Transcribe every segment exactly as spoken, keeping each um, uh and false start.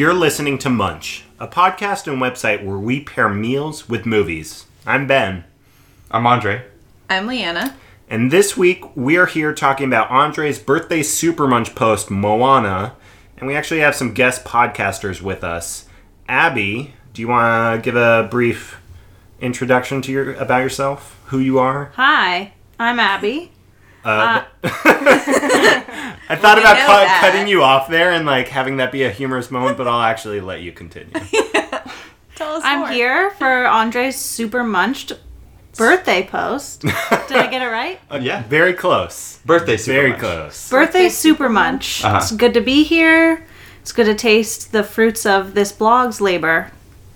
You're listening to Munch, a podcast and website where we pair meals with movies. I'm Ben. I'm Andre. I'm Leanna. And this week, we are here talking about Andre's birthday Super Munch post, Moana. And we actually have some guest podcasters with us. Abby, do you want to give a brief introduction to your about yourself? Who you are? Hi, I'm Abby. Uh, Uh, I thought we about know cut, that. cutting you off there and like having that be a humorous moment, but I'll actually let you continue. Tell us I'm more. here for Andre's super munched birthday post. Did I get it right? Uh, Yeah. Very close. Birthday Super Very Munch. close. Birthday super munch. Uh-huh. It's good to be here. It's good to taste the fruits of this blog's labor.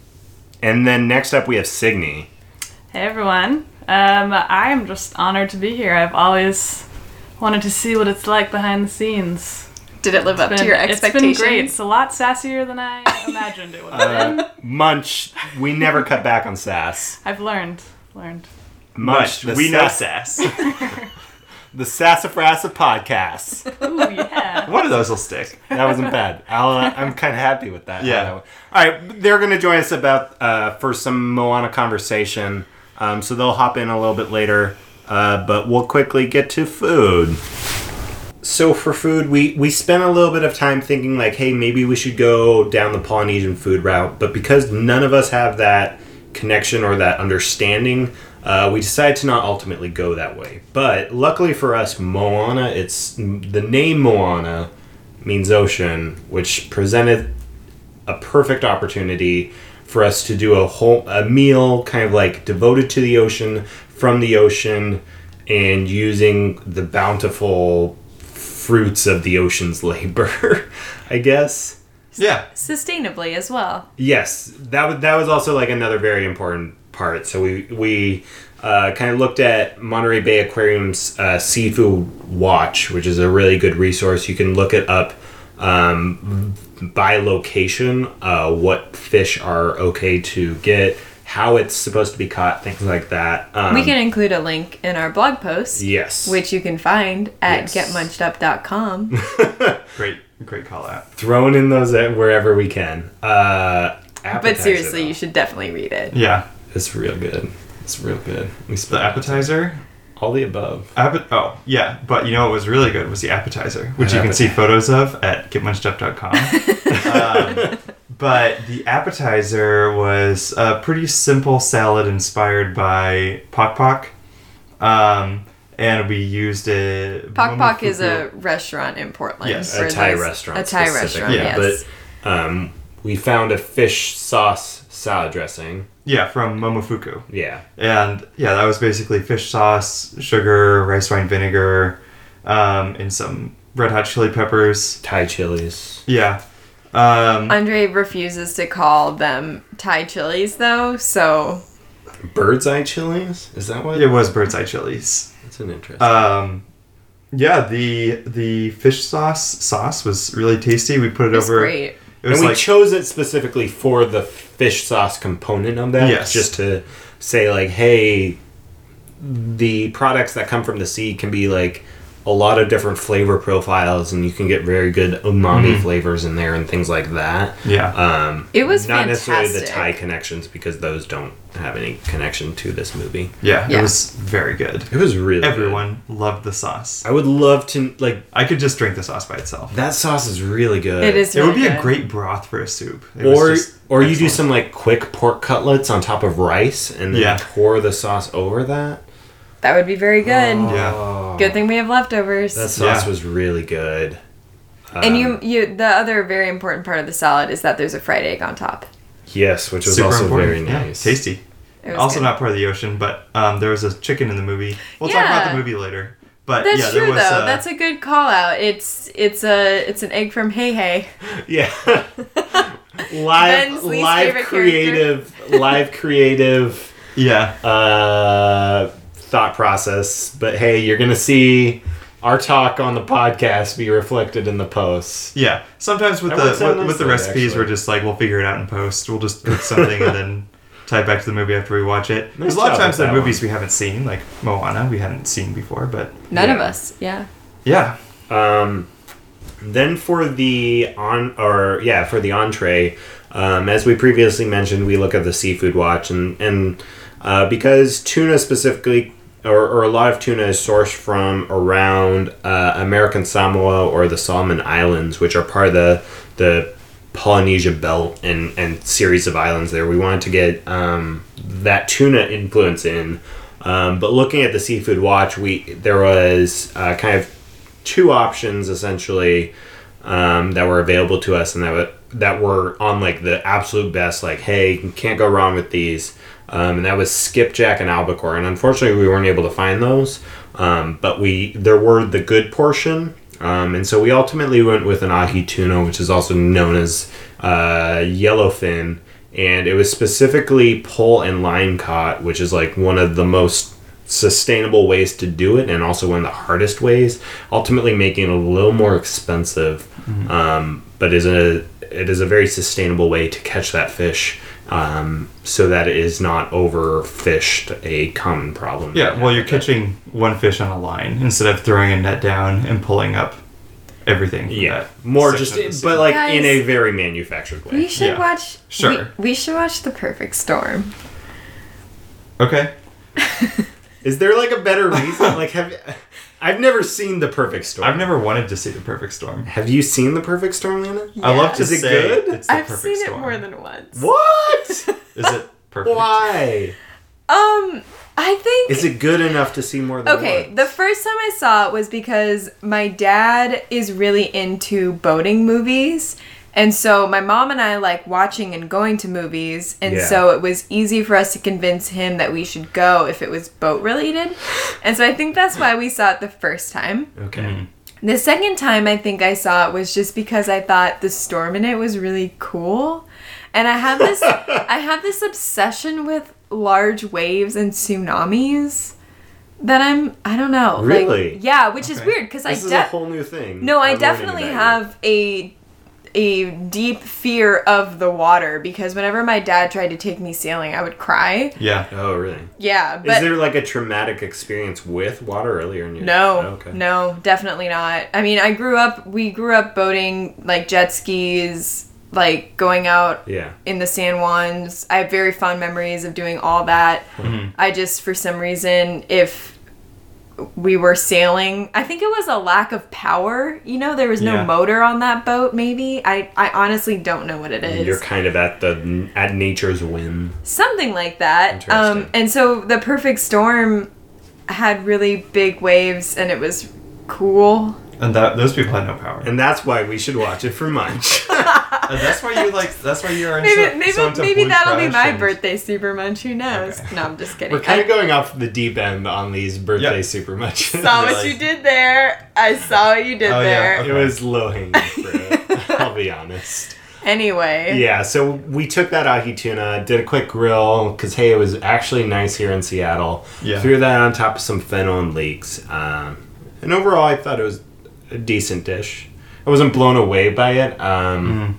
And then next up we have Signe. Hey everyone. Um, I am just honored to be here. I've always wanted to see what it's like behind the scenes. Did it live up Been- to your It's expectations? been great. It's a lot sassier than I imagined it would have been. Uh, Munch, we never cut back on sass. I've learned. Learned. Munch, the we know sass- sass. The Sassafrassa Podcast. Ooh, yeah. One of those will stick. That wasn't bad. I'll, uh, I'm kind of happy with that. Yeah. All right, they're going to join us about uh, for some Moana conversation. Um, so they'll hop in a little bit later. Uh, but we'll quickly get to food. So for food, we, we spent a little bit of time thinking like, hey, maybe we should go down the Polynesian food route. But because none of us have that connection or that understanding, uh, we decided to not ultimately go that way. But luckily for us, Moana, it's the name Moana means ocean, which presented a perfect opportunity for us to do a whole a meal kind of like devoted to the ocean, from the ocean, and using the bountiful fruits of the ocean's labor, I guess. Yeah. Sustainably as well. Yes, that was that was also like another very important part. So we we uh, kind of looked at Monterey Bay Aquarium's uh, Seafood Watch, which is a really good resource. You can look it up um, by location, uh, what fish are okay to get, how it's supposed to be caught, things like that. Um, We can include a link in our blog post, yes, which you can find at Yes. get munched up dot com. Great, great call out. throwing in those at wherever we can. Uh, But appetizer, seriously, though. you should definitely read it. Yeah. It's real good. It's real good. We The spent appetizer. all the above. Appe- oh, yeah. But you know what was really good was the appetizer, which you can see photos of at get munched up dot com. um, but the appetizer was a pretty simple salad inspired by Pok Pok. Um, and we used it. Pok Pok is a restaurant in Portland. Yes. A for Thai those- restaurant. A Thai specifically. restaurant, Yeah. yes. But um, we found a fish sauce salad dressing. Yeah, from Momofuku. Yeah. And yeah, that was basically fish sauce, sugar, rice wine vinegar, um, and some red hot chili peppers. Thai chilies. Yeah. Um, Andre refuses to call them Thai chilies, though, so Bird's eye chilies? Is that what? it was bird's eye chilies. That's an interesting. Um, yeah, the the fish sauce sauce was really tasty. We put it it's over. great. It was and we like chose it specifically for the fish sauce component of that. Yes. Just to say, like, hey, the products that come from the sea can be, like, a lot of different flavor profiles, and you can get very good umami Mhm. flavors in there and things like that. yeah. Um, It was not necessarily the fantastic. Thai connections, because those don't have any connection to this movie. yeah, yeah. It was very good. It was really good. Everyone loved the sauce. I would love to, like, I could just drink the sauce by itself. that sauce is really good. It is It would really be a good. great broth for a soup. It was Or just or you do excellent. some like quick pork cutlets on top of rice and then Yeah. pour the sauce over that. That would be very good. Yeah. Oh, Good thing we have leftovers. that sauce Yeah. was really good. and Um, you, you, the other very important part of the salad is that there's a fried egg on top. yes, which was Super also important. very Yeah, nice. tasty. It was Also good. not part of the ocean, but um, there was a chicken in the movie. We'll talk about Yeah. the movie later. But That's yeah, true there was though. uh, That's a good call out. It's it's a it's an egg from Hey Hey. Yeah. live Ben's least live favorite creative live creative yeah. uh thought process. But hey, you're gonna see our talk on the podcast be reflected in the posts. Yeah, sometimes with That the works out with, with the nicely, recipes, actually. we're just like we'll figure it out in post. We'll just put something and then tie it back to the movie after we watch it. Nice There's a lot of job times with there are that movies one. we haven't seen, like Moana, we hadn't seen before, but None of Yeah. us. Yeah. yeah, Um Then for the on or yeah for the entree, um, as we previously mentioned, we look at the seafood watch, and and uh, because tuna specifically, or, or a lot of tuna is sourced from around uh, American Samoa or the Solomon Islands, which are part of the the Polynesia Belt and and series of islands there. We wanted to get um, that tuna influence in, um, but looking at the seafood watch, we there was uh, kind of two options essentially um, that were available to us, and that were, that were on like the absolute best, like, hey, you can't go wrong with these, um, and that was skipjack and albacore. And unfortunately we weren't able to find those, um, but we there were the good portion, um, and so we ultimately went with an ahi tuna, which is also known as uh, yellowfin, and it was specifically pole and line caught, which is like one of the most sustainable ways to do it, and also one of the hardest ways, ultimately making it a little more expensive, mm-hmm. um, but is a it is a very sustainable way to catch that fish, um, so that it is not overfished, a common problem. Yeah, well, you're catching one fish on a line instead of throwing a net down and pulling up everything. Yeah, more just, but like Guys, in a very manufactured way. We should Yeah. watch. Sure. We, we should watch The Perfect Storm. Okay. Is there like a better reason? Like, have I've never seen The Perfect Storm. I've never wanted to see The Perfect Storm. Have you seen The Perfect Storm, Lena? I love to Is it say good? it's The I've Perfect seen Storm. it more than once. What? Is it perfect? Why? Um, I think. Is it good enough to see more than Okay, once? the first time I saw it was because my dad is really into boating movies. And so my mom and I like watching and going to movies. And Yeah. so it was easy for us to convince him that we should go if it was boat related. And so I think that's why we saw it the first time. Okay. Mm. The second time I think I saw it was just because I thought the storm in it was really cool. And I have this I have this obsession with large waves and tsunamis that I'm I don't know. Really? Like, yeah, which is Okay. weird because I This is de- a whole new thing. No, I I'm learning definitely about you. have a a deep fear of the water because whenever my dad tried to take me sailing, I would cry. Yeah. Oh, really? Yeah, Is but there like a traumatic experience with water earlier in your no, Oh, okay. no, definitely not. I mean, I grew up, we grew up boating, like jet skis, like going out Yeah. in the San Juans. I have very fond memories of doing all that. Mhm. I just, for some reason, if we were sailing, I think it was a lack of power. You know, there was no Yeah. motor on that boat, maybe. I, I honestly don't know what it is. You're kind of at the at nature's whim. Something like that. Interesting. Um, and so the Perfect Storm had really big waves and it was cool. And that those people had no power. And that's why we should watch it for munch. And that's why you like. That's why you're Maybe so, maybe so into maybe Blue that'll be Crush my and- birthday super munch. Who knows? Okay. No, I'm just kidding. We're kind I of going off the deep end on these birthday Yeah. super munches. saw what Really? you did there. I saw what you did Oh, yeah, there. okay. It was low hanging fruit. I'll be honest. Anyway. Yeah, so we took that ahi tuna, did a quick grill because hey, it was actually nice here in Seattle. Yeah. Threw that on top of some fennel and leeks, um, and overall, I thought it was a decent dish. I wasn't blown away by it. Um,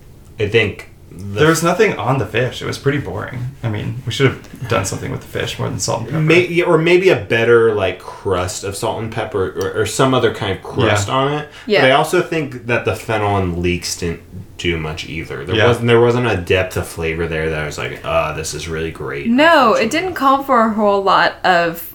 I think the There was nothing on the fish. It was pretty boring. I mean, we should have done something with the fish more than salt and pepper. May, yeah, or maybe a better like crust of salt and pepper, or, or some other kind of crust Yeah. on it. Yeah. But I also think that the fennel and leeks didn't do much either. There Yeah. wasn't there wasn't a depth of flavor there that I was like, ah, this is really great. No, it didn't call for a whole lot of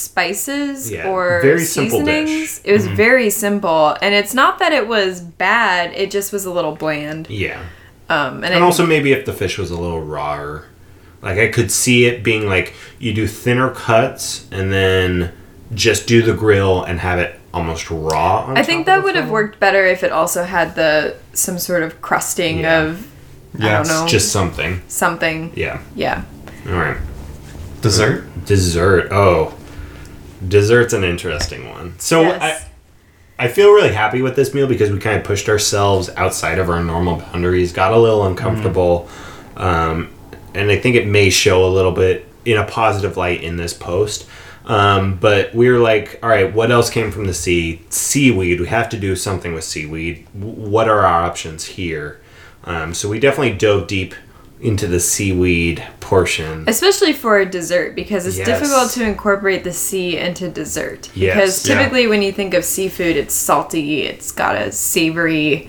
spices Yeah, or very simple seasonings. dish. It was very simple, and it's not that it was bad. It just was a little bland. Yeah. Um, and And I also think- maybe if the fish was a little rawer. Like I could see it being like you do thinner cuts and then just do the grill and have it almost raw. On I think top that of would the have fennel. worked better if it also had the some sort of crusting Yeah. of I Yeah, don't know Just something. something. Yeah. Yeah. All right. Dessert? Dessert. Oh, dessert's an interesting one. So Yes. I, I feel really happy with this meal because we kind of pushed ourselves outside of our normal boundaries, got a little uncomfortable, um, and I think it may show a little bit in a positive light in this post. Um, but we were like, all right, what else came from the sea? Seaweed. We have to do something with seaweed. W- What are our options here? Um, so we definitely dove deep into the seaweed portion. Especially for a dessert, because it's Yes. difficult to incorporate the sea into dessert. Yes. Because Yeah. typically when you think of seafood, it's salty, it's got a savory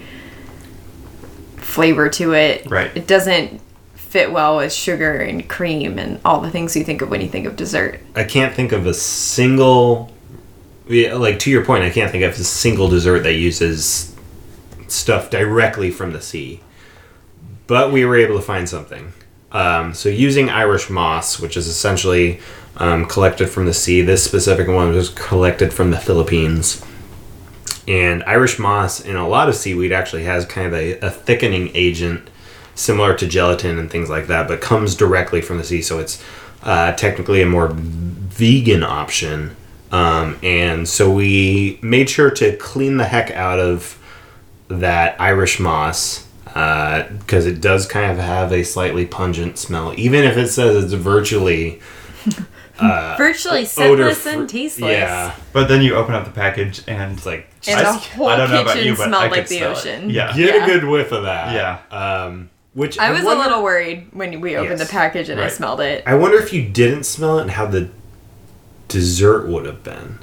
flavor to it. Right. It doesn't fit well with sugar and cream and all the things you think of when you think of dessert. I can't think of a single, yeah, like to your point, I can't think of a single dessert that uses stuff directly from the sea. But we were able to find something. Um, so using Irish moss, which is essentially um, collected from the sea, this specific one was collected from the Philippines. And Irish moss in a lot of seaweed actually has kind of a, a thickening agent similar to gelatin and things like that, but comes directly from the sea. So it's uh, technically a more vegan option. Um, and so we made sure to clean the heck out of that Irish moss because uh, it does kind of have a slightly pungent smell, even if it says it's virtually uh, Virtually odor scentless and fr- tasteless. Yeah, But then you open up the package and it's like And I- the whole I don't know about kitchen you, but I smelled could like the smell it. ocean. Yeah. get Yeah. a good whiff of that. Yeah. Um, which I was wonder- a little worried when we opened Yes. the package and I Right. smelled it. I wonder if you didn't smell it and how the dessert would have been.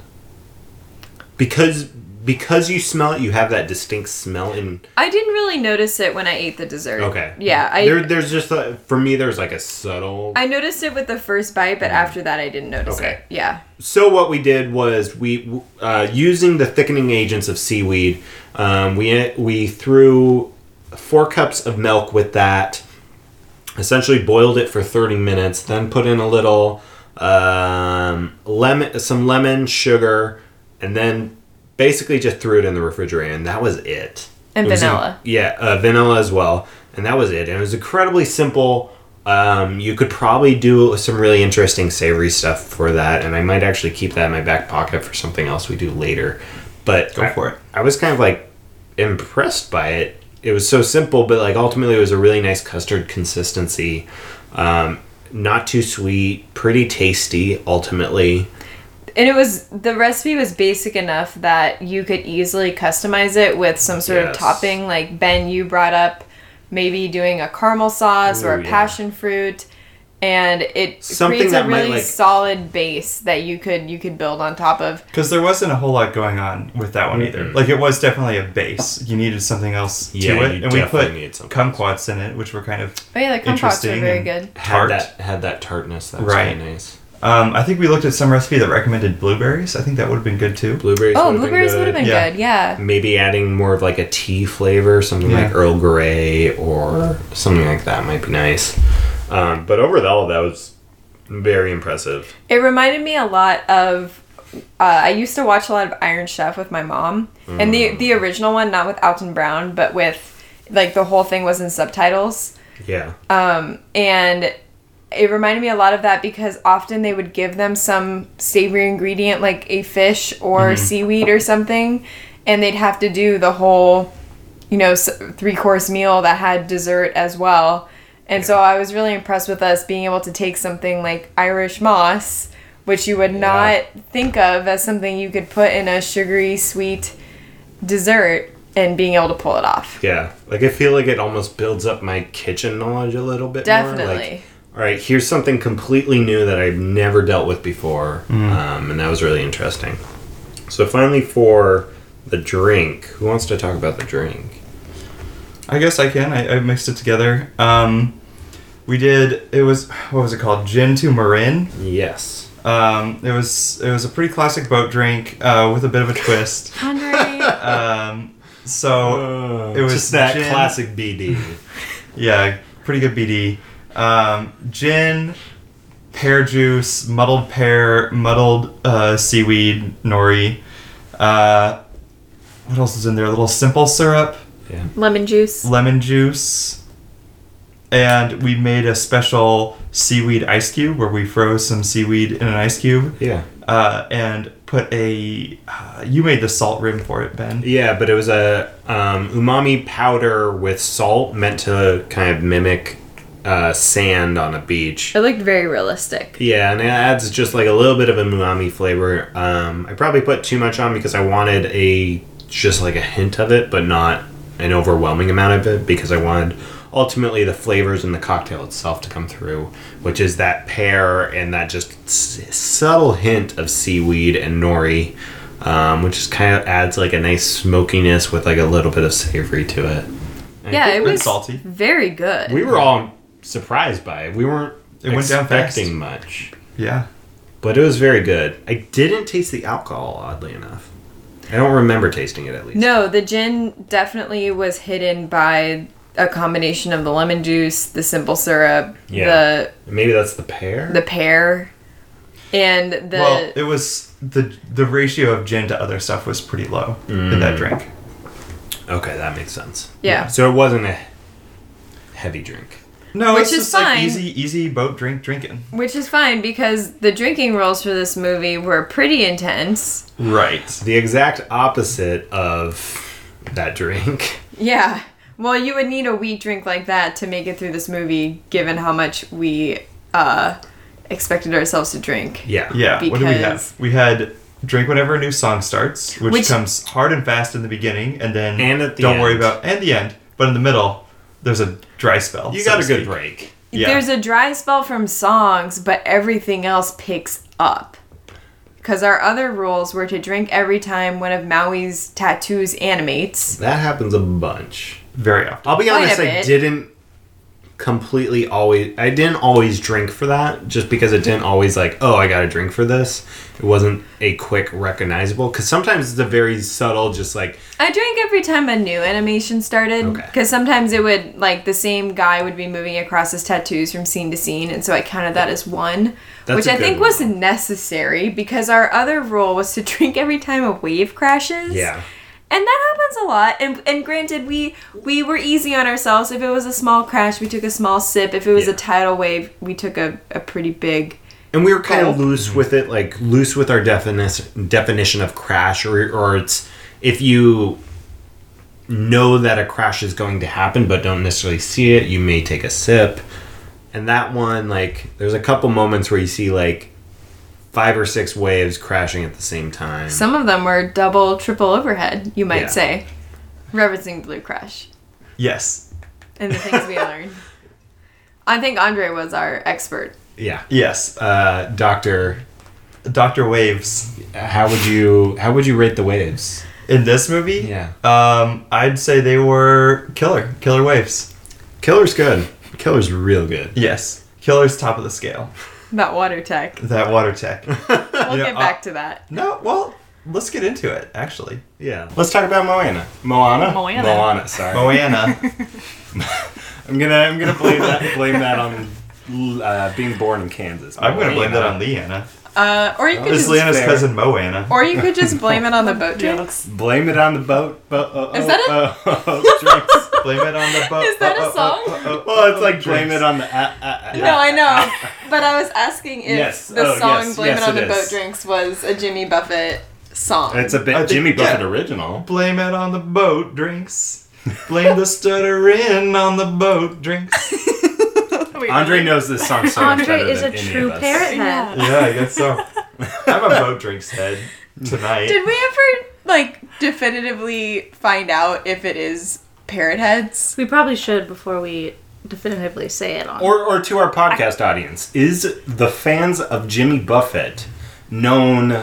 Because because you smell it, you have that distinct smell in. I didn't really notice it when I ate the dessert. Okay. Yeah, I there, there's just a, for me. There's like a subtle. I noticed it with the first bite, but after that I didn't notice Okay. it. Yeah. So what we did was we, uh, using the thickening agents of seaweed, um, we we threw four cups of milk with that. Essentially boiled it for thirty minutes. Then put in a little um, lemon, some lemon, sugar, and then basically just threw it in the refrigerator, and that was it. And It was in- vanilla. yeah, uh, vanilla as well, and that was it. And it was incredibly simple. Um, you could probably do some really interesting savory stuff for that, and I might actually keep that in my back pocket for something else we do later. But Go I, for it. I was kind of like impressed by it. It was so simple, but like ultimately it was a really nice custard consistency. Um, not too sweet, pretty tasty ultimately. And it was, the recipe was basic enough that you could easily customize it with some sort Yes. of topping. Like Ben, you brought up maybe doing a caramel sauce or Ooh, a yeah. passion fruit. And it Something creates a that might, really like- solid base that you could you could build on top of. Because there wasn't a whole lot going on with that one either. Mm-mm. Like, it was definitely a base. You needed something else Yeah, to it. you And we definitely put needed something else. kumquats in it, which were kind of... Oh yeah, the kumquats were Interesting very and- good. Had Tart. that had that tartness. That was Right. really nice. Um, I think we looked at some recipe that recommended blueberries. I think that would have been good, too. Blueberries. Oh, would've been blueberries good. would have been Yeah. good, yeah. Maybe adding more of like a tea flavor, something Yeah. like Earl Grey or something like that might be nice. Um, but overall, that was very impressive. It reminded me a lot of. Uh, I used to watch a lot of Iron Chef with my mom, and the the original one, not with Alton Brown, but with like the whole thing was in subtitles, Yeah. um, and it reminded me a lot of that because often they would give them some savory ingredient like a fish or seaweed or something, and they'd have to do the whole, you know, three course meal that had dessert as well. And so I was really impressed with us being able to take something like Irish moss, which you would not think of as something you could put in a sugary, sweet dessert, and being able to pull it off. Yeah. Like I feel like it almost builds up my kitchen knowledge a little bit more. Definitely. Like, all right, here's something completely new that I've never dealt with before, um, and that was really interesting. So finally, for the drink, who wants to talk about the drink? I guess I can. I, I mixed it together. Um, we did. It was what was it called? Gin to Marin. Yes. Um, it was it was a pretty classic boat drink uh, with a bit of a twist. Andre, Um, so it was just that gin- classic B D. yeah, pretty good B D. Um, gin, pear juice, muddled pear, muddled uh, seaweed, nori. Uh, what else is in there? A little simple syrup, Yeah. lemon juice. lemon juice, and we made a special seaweed ice cube where we froze some seaweed in an ice cube. Yeah. Uh, and put a. Uh, you made the salt rim for it, Ben. Yeah, but it was a um, umami powder with salt meant to kind of mimic uh, sand on a beach. It looked very realistic. Yeah, and it adds just like a little bit of a umami flavor. Um, I probably put too much on because I wanted a just like a hint of it, but not an overwhelming amount of it because I wanted ultimately the flavors in the cocktail itself to come through, which is that pear and that just s- subtle hint of seaweed and nori, um, which just kind of adds like a nice smokiness with like a little bit of savory to it. And Yeah, it bit was salty. very good. we were all surprised by it. We weren't It went down fast. expecting much, Yeah. but it was very good. I didn't taste the alcohol, oddly enough. I don't remember tasting it at least. No, the gin definitely was hidden by a combination of the lemon juice, the simple syrup, Yeah. Maybe that's the pear? the the pear, and the Well, it was the the ratio of gin to other stuff was pretty low in that drink. Okay, that makes sense. Yeah. So it wasn't a heavy drink. No, Which it's is just like fine. easy easy boat drink drinking. which is fine because the drinking rules for this movie were pretty intense. Right. The exact opposite of that drink. Yeah. Well, you would need a wheat drink like that to make it through this movie, given how much we uh, expected ourselves to drink. Yeah. Yeah. What do we have? Because- We had drink whenever a new song starts, which, Which- comes hard and fast in the beginning, and then And at the don't worry end. about and the end. But in the middle, there's a dry spell. You so got to a good speak. break. Yeah. There's a dry spell from songs, but everything else picks up. Because our other rules were to drink every time one of Maui's tattoos animates. That happens a bunch. Very often. I'll be Quite honest, a I bit. didn't completely always I didn't always drink for that just because it didn't always like, oh, I got to drink for this. It wasn't a quick recognizable cuz sometimes it's a very subtle just like I drank every time a new animation started. Okay. Because sometimes it would, like, the same guy would be moving across his tattoos from scene to scene, and so I counted that as one. That's which a I good think one. was necessary because our other rule was to drink every time a wave crashes. yeah. And that happens a lot. And and granted, we we were easy on ourselves. If it was a small crash, we took a small sip. If it was Yeah. a tidal wave, we took a, a pretty big. And we were kind of Cool. loose with it, like loose with our definition definition of crash, or or it's if you know that a crash is going to happen but don't necessarily see it, you may take a sip. And that one, like, there's a couple moments where you see like five or six waves crashing at the same time. Some of them were double, triple overhead, you might Yeah. say. Referencing Blue Crash Yes. and the things we learned. I think Andre was our expert. yeah. Yes. Uh, Doctor, Doctor Waves. how would you how would you rate the waves? In this movie, Yeah. um, I'd say they were killer. Killer waves. Killer's good. Killer's real good. Yes. Killer's top of the scale. That water tech. That water tech. We'll You know, get back to that. No, well, let's get into it, actually. Yeah. Let's talk about Moana. Moana? Moana. Moana, sorry. Moana. I'm gonna I'm gonna blame that blame that on uh, being born in Kansas. I'm going to blame that Moana. on Leanna. Uh, or you could It's just, Leanna's fair. cousin Moana. or you could just blame it on the boat Yeah, drinks. Blame it on the boat. Bo- oh, Is oh, that oh, oh, oh, drinks. Blame it on the boat. Is that a Oh, oh, song? oh, oh, oh, Well, it's oh, like blame drinks. it on the. Uh, uh, uh, No, I know, but I was asking if Yes. the Oh, song yes. "Blame Yes, It on it the is. Boat Drinks" was a Jimmy Buffett song. It's a bit I think- Jimmy Buffett yeah. original. Blame it on the boat drinks. Blame the stuttering on the boat drinks. Wait, Andre really? knows this song so much Andre better is than a any true of us. parrot Yeah. head. Yeah, I guess so. I'm a boat drinks head tonight. Did we ever like definitively find out if it is parrot heads? We probably should before we definitively say it on. Or, or to our podcast audience, is the fans of Jimmy Buffett known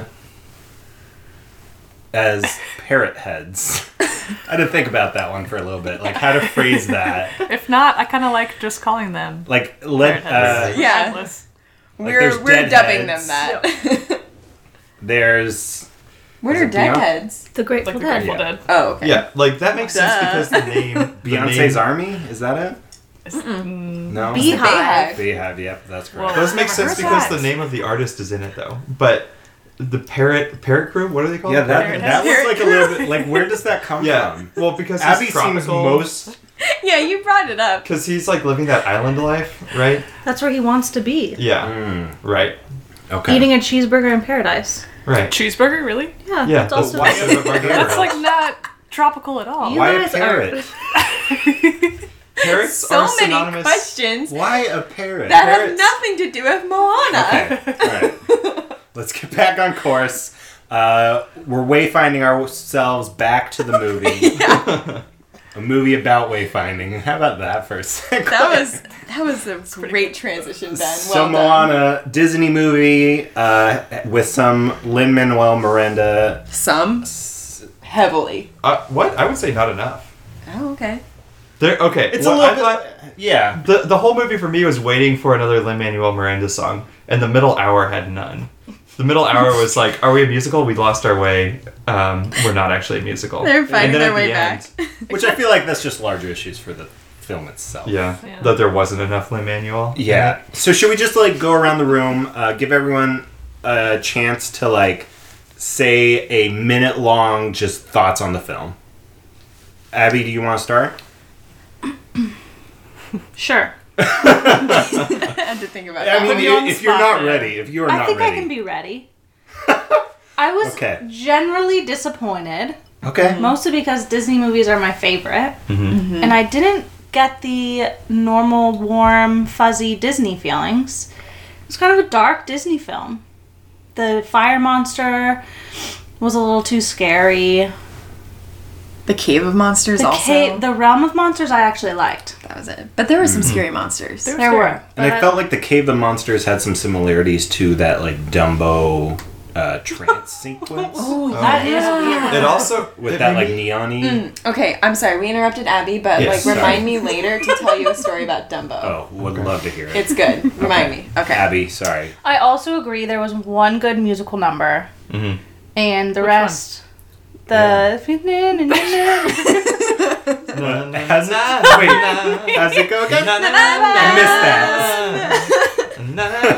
as parrot heads? I had to think about that one for a little bit, like how to phrase that. If not, I kind of like just calling them. Like let parrot heads. uh, Yeah. Regardless. Like, we're there's we're dead dubbing heads. them that. there's what Is are it dead Beyonce? heads? the Grateful Like the Dead. Grateful Yeah. Dead. Oh, okay. Yeah, like that makes sense Duh. because the name. the Beyonce's name, Army. Is that it? Mm, No. Beehive. Beehive. Yep, that's correct. Well, Does make Never sense heard because that. the name of the artist is in it, though. But the parrot parrot crew, what are they called? Yeah, that, Parrot that was heads. like a little bit like where does that come Yeah. from? Well, because he's Abby seems tropical. most Yeah, you brought it up. Because he's like living that island life, right? That's where he wants to be. Yeah. mm, Right. okay. Eating a cheeseburger in paradise. Right. Cheeseburger, really? Yeah, Yeah, that's that's also why is it margarita? That's like not tropical at all. You Why a guys are- parrot? Parrots So are many synonymous. questions Why a parrot? that have Parrots. nothing to do with Moana. Okay, alright. Let's get back on course. Uh, we're wayfinding ourselves back to the movie. a movie about wayfinding. How about that for a second? That was that was a great transition, Ben. Well so done. Moana, Disney movie uh, with some Lin-Manuel Miranda. Some heavily. Uh, what? I would say not enough. Oh, okay. There. Okay. It's well, a little I bit. thought Yeah. the the whole movie for me was waiting for another Lin-Manuel Miranda song, and the middle hour had none. The middle hour was like, are we a musical? We lost our way. Um, we're not actually a musical. They're And finding then their at way the back. end- Which I feel like that's just larger issues for the film itself. Yeah, Yeah. that there wasn't enough Lin-Manuel. Yeah. So should we just like go around the room, uh, give everyone a chance to like say a minute long just thoughts on the film? Abby, do you want to start? Sure. I had to think about I that. mean, Put you on the if you're spot not there. ready, if you are I not think ready. I can be ready. I was Okay. generally disappointed, Okay. mostly because Disney movies are my favorite, Mm-hmm. and I didn't get the normal, warm, fuzzy Disney feelings. It was kind of a dark Disney film. The fire monster was a little too scary. The Cave of Monsters The, also. ca- the Realm of Monsters I actually liked. That was it. But there were some scary monsters. There There were. And I but- felt like the Cave of Monsters had some similarities to that like Dumbo uh, trance sequence Oh, That is weird. It also with it that made like me- neon-y. Okay, I'm sorry. We interrupted Abby, but Yes, like remind sorry. me later to tell you a story about Dumbo. Oh, would love to hear it. It's good. Remind me. Okay. Abby, sorry. I also agree there was one good musical number, Mhm. and the Which rest, the How's it, wait, how's it go again? I missed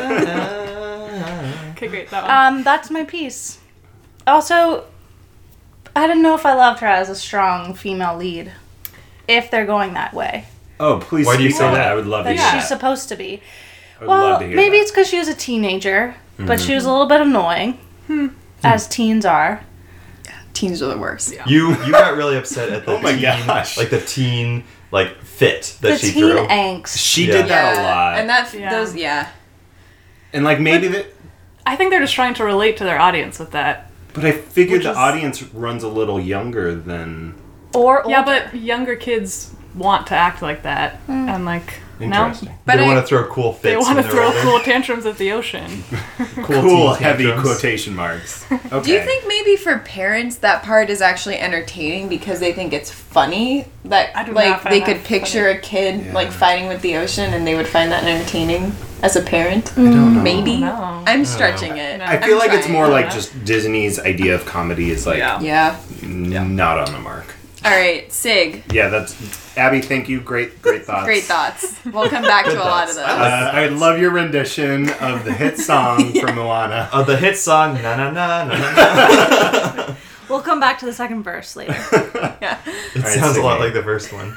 that. Okay, great. That one. um, that's my piece. Also, I don't know if I loved her as a strong female lead. If they're going that way, Oh, please Why do you speak say on that? that. I would love to that hear Yeah. she's that. supposed to be. I would Well, love to hear maybe that. it's because she was a teenager, but she was a little bit annoying, as teens are. Teens are the worst. Yeah. You you got really upset at the Oh my teen, gosh. like the teen like fit that The she teen threw. angst. She Yeah. did that a lot. And that Yeah. those yeah. And like maybe that. I think they're just trying to relate to their audience with that. But I figured Which the is- audience runs a little younger than. Or older. Yeah, but younger kids want to act like that, and like no, Interesting. But they I- want to throw cool fits. they want to when they're throw older. cool tantrums at the ocean. Cool, teen heavy tantrums. quotation marks. Okay. Do you think maybe for parents that part is actually entertaining because they think it's funny that I do like not find they that could picture a kid like fighting with the ocean and they would find that entertaining as a parent? I don't know. Maybe. No. I'm stretching it. No. I feel I'm like it's trying. more like Yeah. just Disney's idea of comedy is like Yeah. Yeah. n- not on the mark. All right, Sig. Yeah, that's Abby. Thank you. Great, great thoughts. Great thoughts. We'll come back to a Good lot of thoughts. those. Uh, I love your rendition of the hit song from Moana. Uh, the hit song na na na na na. na. We'll come back to the second verse later. yeah. It right, sounds a lot Sydney. like the first one.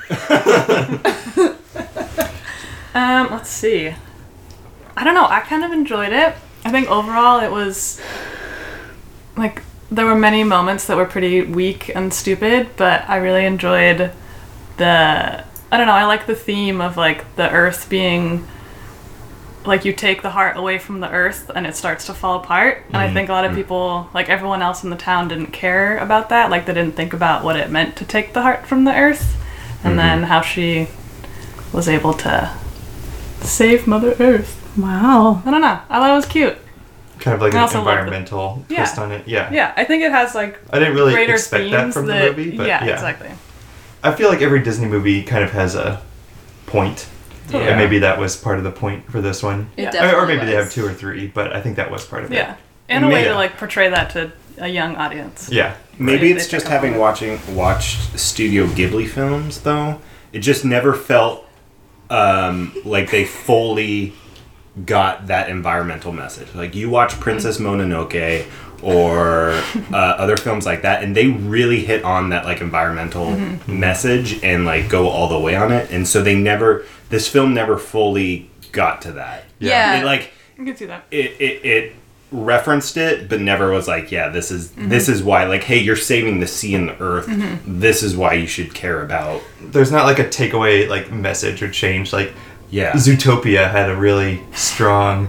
Um, let's see. I don't know. I kind of enjoyed it. I think overall it was like there were many moments that were pretty weak and stupid, but I really enjoyed the I don't know, I like the theme of like the earth being like you take the heart away from the earth and it starts to fall apart. And I think a lot of people, like everyone else in the town, didn't care about that. Like they didn't think about what it meant to take the heart from the earth, and then how she was able to save Mother Earth. Wow. I don't know. I thought it was cute. Kind of like I an also love the- environmental Yeah. twist on it. Yeah. Yeah, I think it has like I didn't really greater expect themes that from that, the movie, but yeah, yeah, exactly. I feel like every Disney movie kind of has a point, Yeah. and maybe that was part of the point for this one. It Yeah. Or- definitely or maybe they was. have two or three, but I think that was part of it. Yeah, and a way Yeah. to like portray that to a young audience. Yeah. Maybe Right, it's they just pick up having on it. watching watched Studio Ghibli films though. It just never felt um, like they fully got that environmental message. Like you watch Princess Mononoke or uh, other films like that, and they really hit on that like environmental Mm-hmm. message and like go all the way on it. And so they never, this film never fully got to that. Yeah. It like You can see that. it it, it referenced it, but never was like, yeah, this is Mm-hmm. this is why. Like, hey, you're saving the sea and the earth. This is why you should care about. There's not like a takeaway like message or change. Like Yeah. Zootopia had a really strong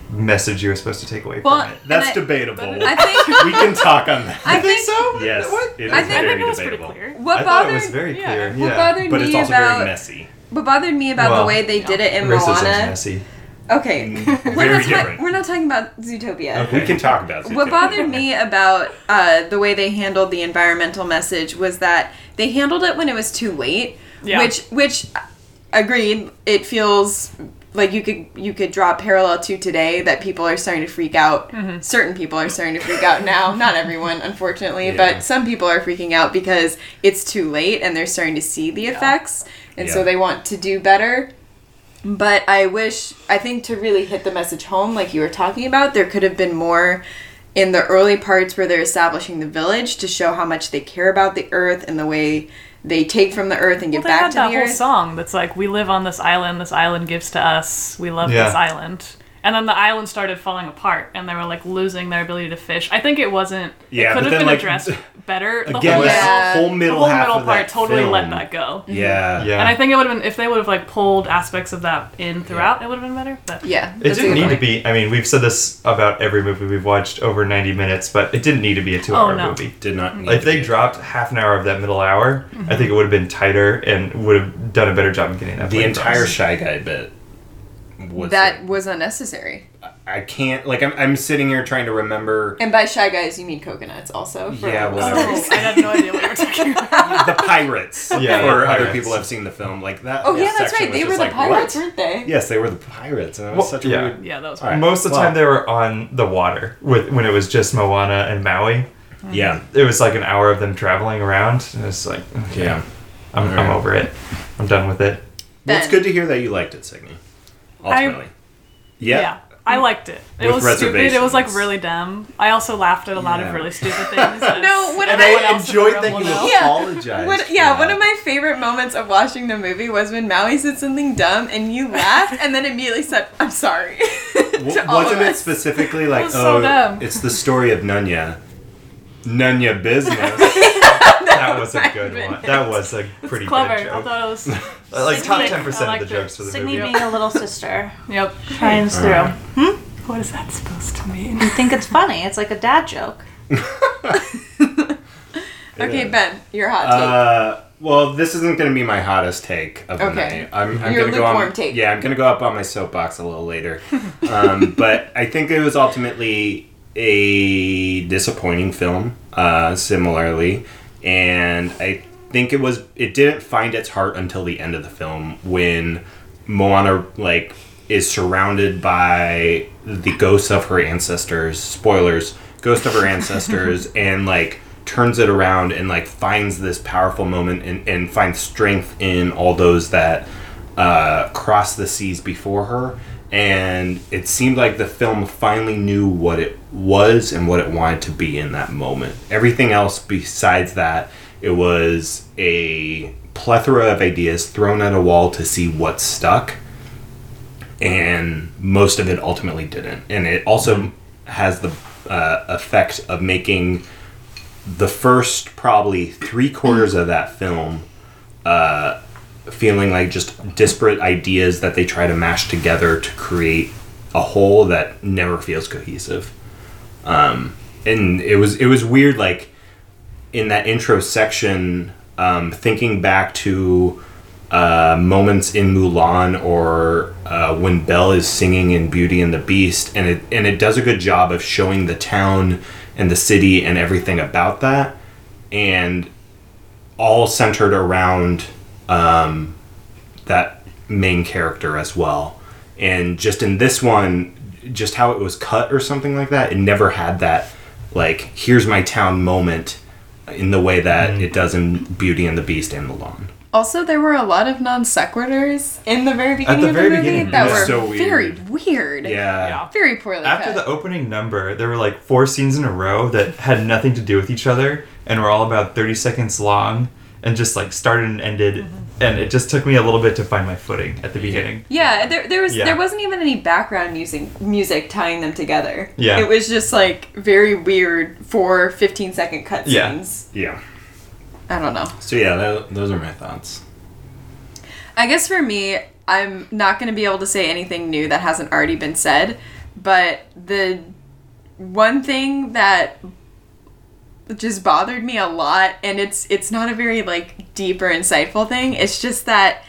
message you were supposed to take away Well, from it. That's And I- debatable. I think we can talk on that. I think so? yes, What? it is I think- I very think it was pretty debatable. clear. what I thought bothered it was very yeah. clear. what Yeah. bothered But me it's also about very messy. what bothered me about Well, the way they yeah. did it in Racism's Moana. messy. Okay, we're Very not, ta- different. we're not talking about Zootopia. Okay. We can talk about it. What bothered me about uh, the way they handled the environmental message was that they handled it when it was too late. Yeah. Which, which, agreed. It feels like you could you could draw a parallel to today that people are starting to freak out. Mm-hmm. Certain people are starting to freak out now. Not everyone, unfortunately, Yeah. but some people are freaking out because it's too late and they're starting to see the effects, and so Yeah. they want to do better. But I wish, I think to really hit the message home, like you were talking about, there could have been more in the early parts where they're establishing the village to show how much they care about the earth and the way they take from the earth and give Well, they back had to that the whole earth. song that's like, we live on this island, this island gives to us, we love Yeah. this island. And then the island started falling apart, and they were like losing their ability to fish. I think it wasn't. Yeah, it but could have then, been like, addressed better. The Again, whole, this Yeah. whole the middle whole half middle of part that totally film, let that go. Yeah. Yeah. And I think it would have been if they would have like pulled aspects of that in throughout, it would have been better. But Yeah. It that's a didn't good need to point. be. I mean, we've said this about every movie we've watched over ninety minutes, but it didn't need to be a two-hour Oh, no. movie. Did not. Need If to they be. dropped half an hour of that middle hour, I think it would have been tighter and would have done a better job of getting that. the point entire across. Shy Guy bit was That like- was unnecessary. I can't like I'm I'm sitting here trying to remember And by Shy Guys, you mean coconuts also. For Yeah, our whatever. listeners. oh, I had no idea what you were talking about. the pirates. Yeah, for the other pirates. people who have seen the film, like that. Oh, yeah, that's section right. was They just were the like, pirates, what? weren't they? Yes, they were the pirates, and it was Well, such a yeah. weird. Yeah, that was All right. Most of the Well- time they were on the water with when it was just Moana and Maui. Yeah, It was like an hour of them traveling around, and it's like, okay, yeah. I'm, I'm Alright. over it. I'm done with it. Well, it's Ben. good to hear that you liked it, Signy. Ultimately, yeah. Yeah. I liked it. It With was stupid. It was like reservations. really dumb. I also laughed at a lot Yeah. of really stupid things. as No, what And am everyone I else in the enjoyed room that will you know. Yeah. apologized. What, for yeah, that. one of my favorite moments of watching the movie was when Maui said something dumb and you laughed and then immediately said, "I'm sorry." W- to all wasn't of it us. specifically like, was so oh, dumb. it's the story of Nunya, Nunya business? That was a my good one. goodness. That was a pretty Clever. good I joke. thought it was. Uh, like top Signy- ten percent I of the liked it. jokes for the Signy movie. being a little sister. Yep. Shines through. Alright. What is that supposed to mean? You think it's funny. It's like a dad joke. Okay, Yeah. Ben, your hot take. Uh, well, this isn't going to be my hottest take of the Okay. night. I'm, I'm Your going to go on. lukewarm take. Yeah, I'm going to go up on my soapbox a little later. um, but I think it was ultimately a disappointing film. Uh, similarly, and I think it was. It didn't find its heart until the end of the film when Moana like is surrounded by the ghosts of her ancestors. Spoilers: ghost of her ancestors, and like turns it around and like finds this powerful moment and, and finds strength in all those that uh, cross the seas before her. And it seemed like the film finally knew what it was and what it wanted to be in that moment. Everything else besides that, it was a plethora of ideas thrown at a wall to see what stuck. And most of it ultimately didn't. And it also has the uh, effect of making the first probably three quarters of that film uh, feeling like just disparate ideas that they try to mash together to create a whole that never feels cohesive. Um, and it was it was weird, like in that intro section, um, thinking back to uh, moments in Mulan or uh, when Belle is singing in Beauty and the Beast, and it and it does a good job of showing the town and the city and everything about that, and all centered around um, that main character as well. And just in this one, just how it was cut or something like that, it never had that like here's my town moment in the way that Mm. it does in Beauty and the Beast and Mulan. Also, there were a lot of non sequiturs in the very beginning the of very the movie beginning, that yeah. were So very weird. weird. Yeah. Yeah. Very poorly After cut. the opening number, there were like four scenes in a row that had nothing to do with each other and were all about thirty seconds long and just like started and ended. And it just took me a little bit to find my footing at the beginning. Yeah, there, there was Yeah. there wasn't even any background music music tying them together. Yeah. It was just like very weird for fifteen second cutscenes. Yeah. Yeah. I don't know. So yeah, tho- those are my thoughts. I guess for me, I'm not going to be able to say anything new that hasn't already been said, but the one thing that just bothered me a lot, and it's it's not a very like deep or insightful thing, it's just that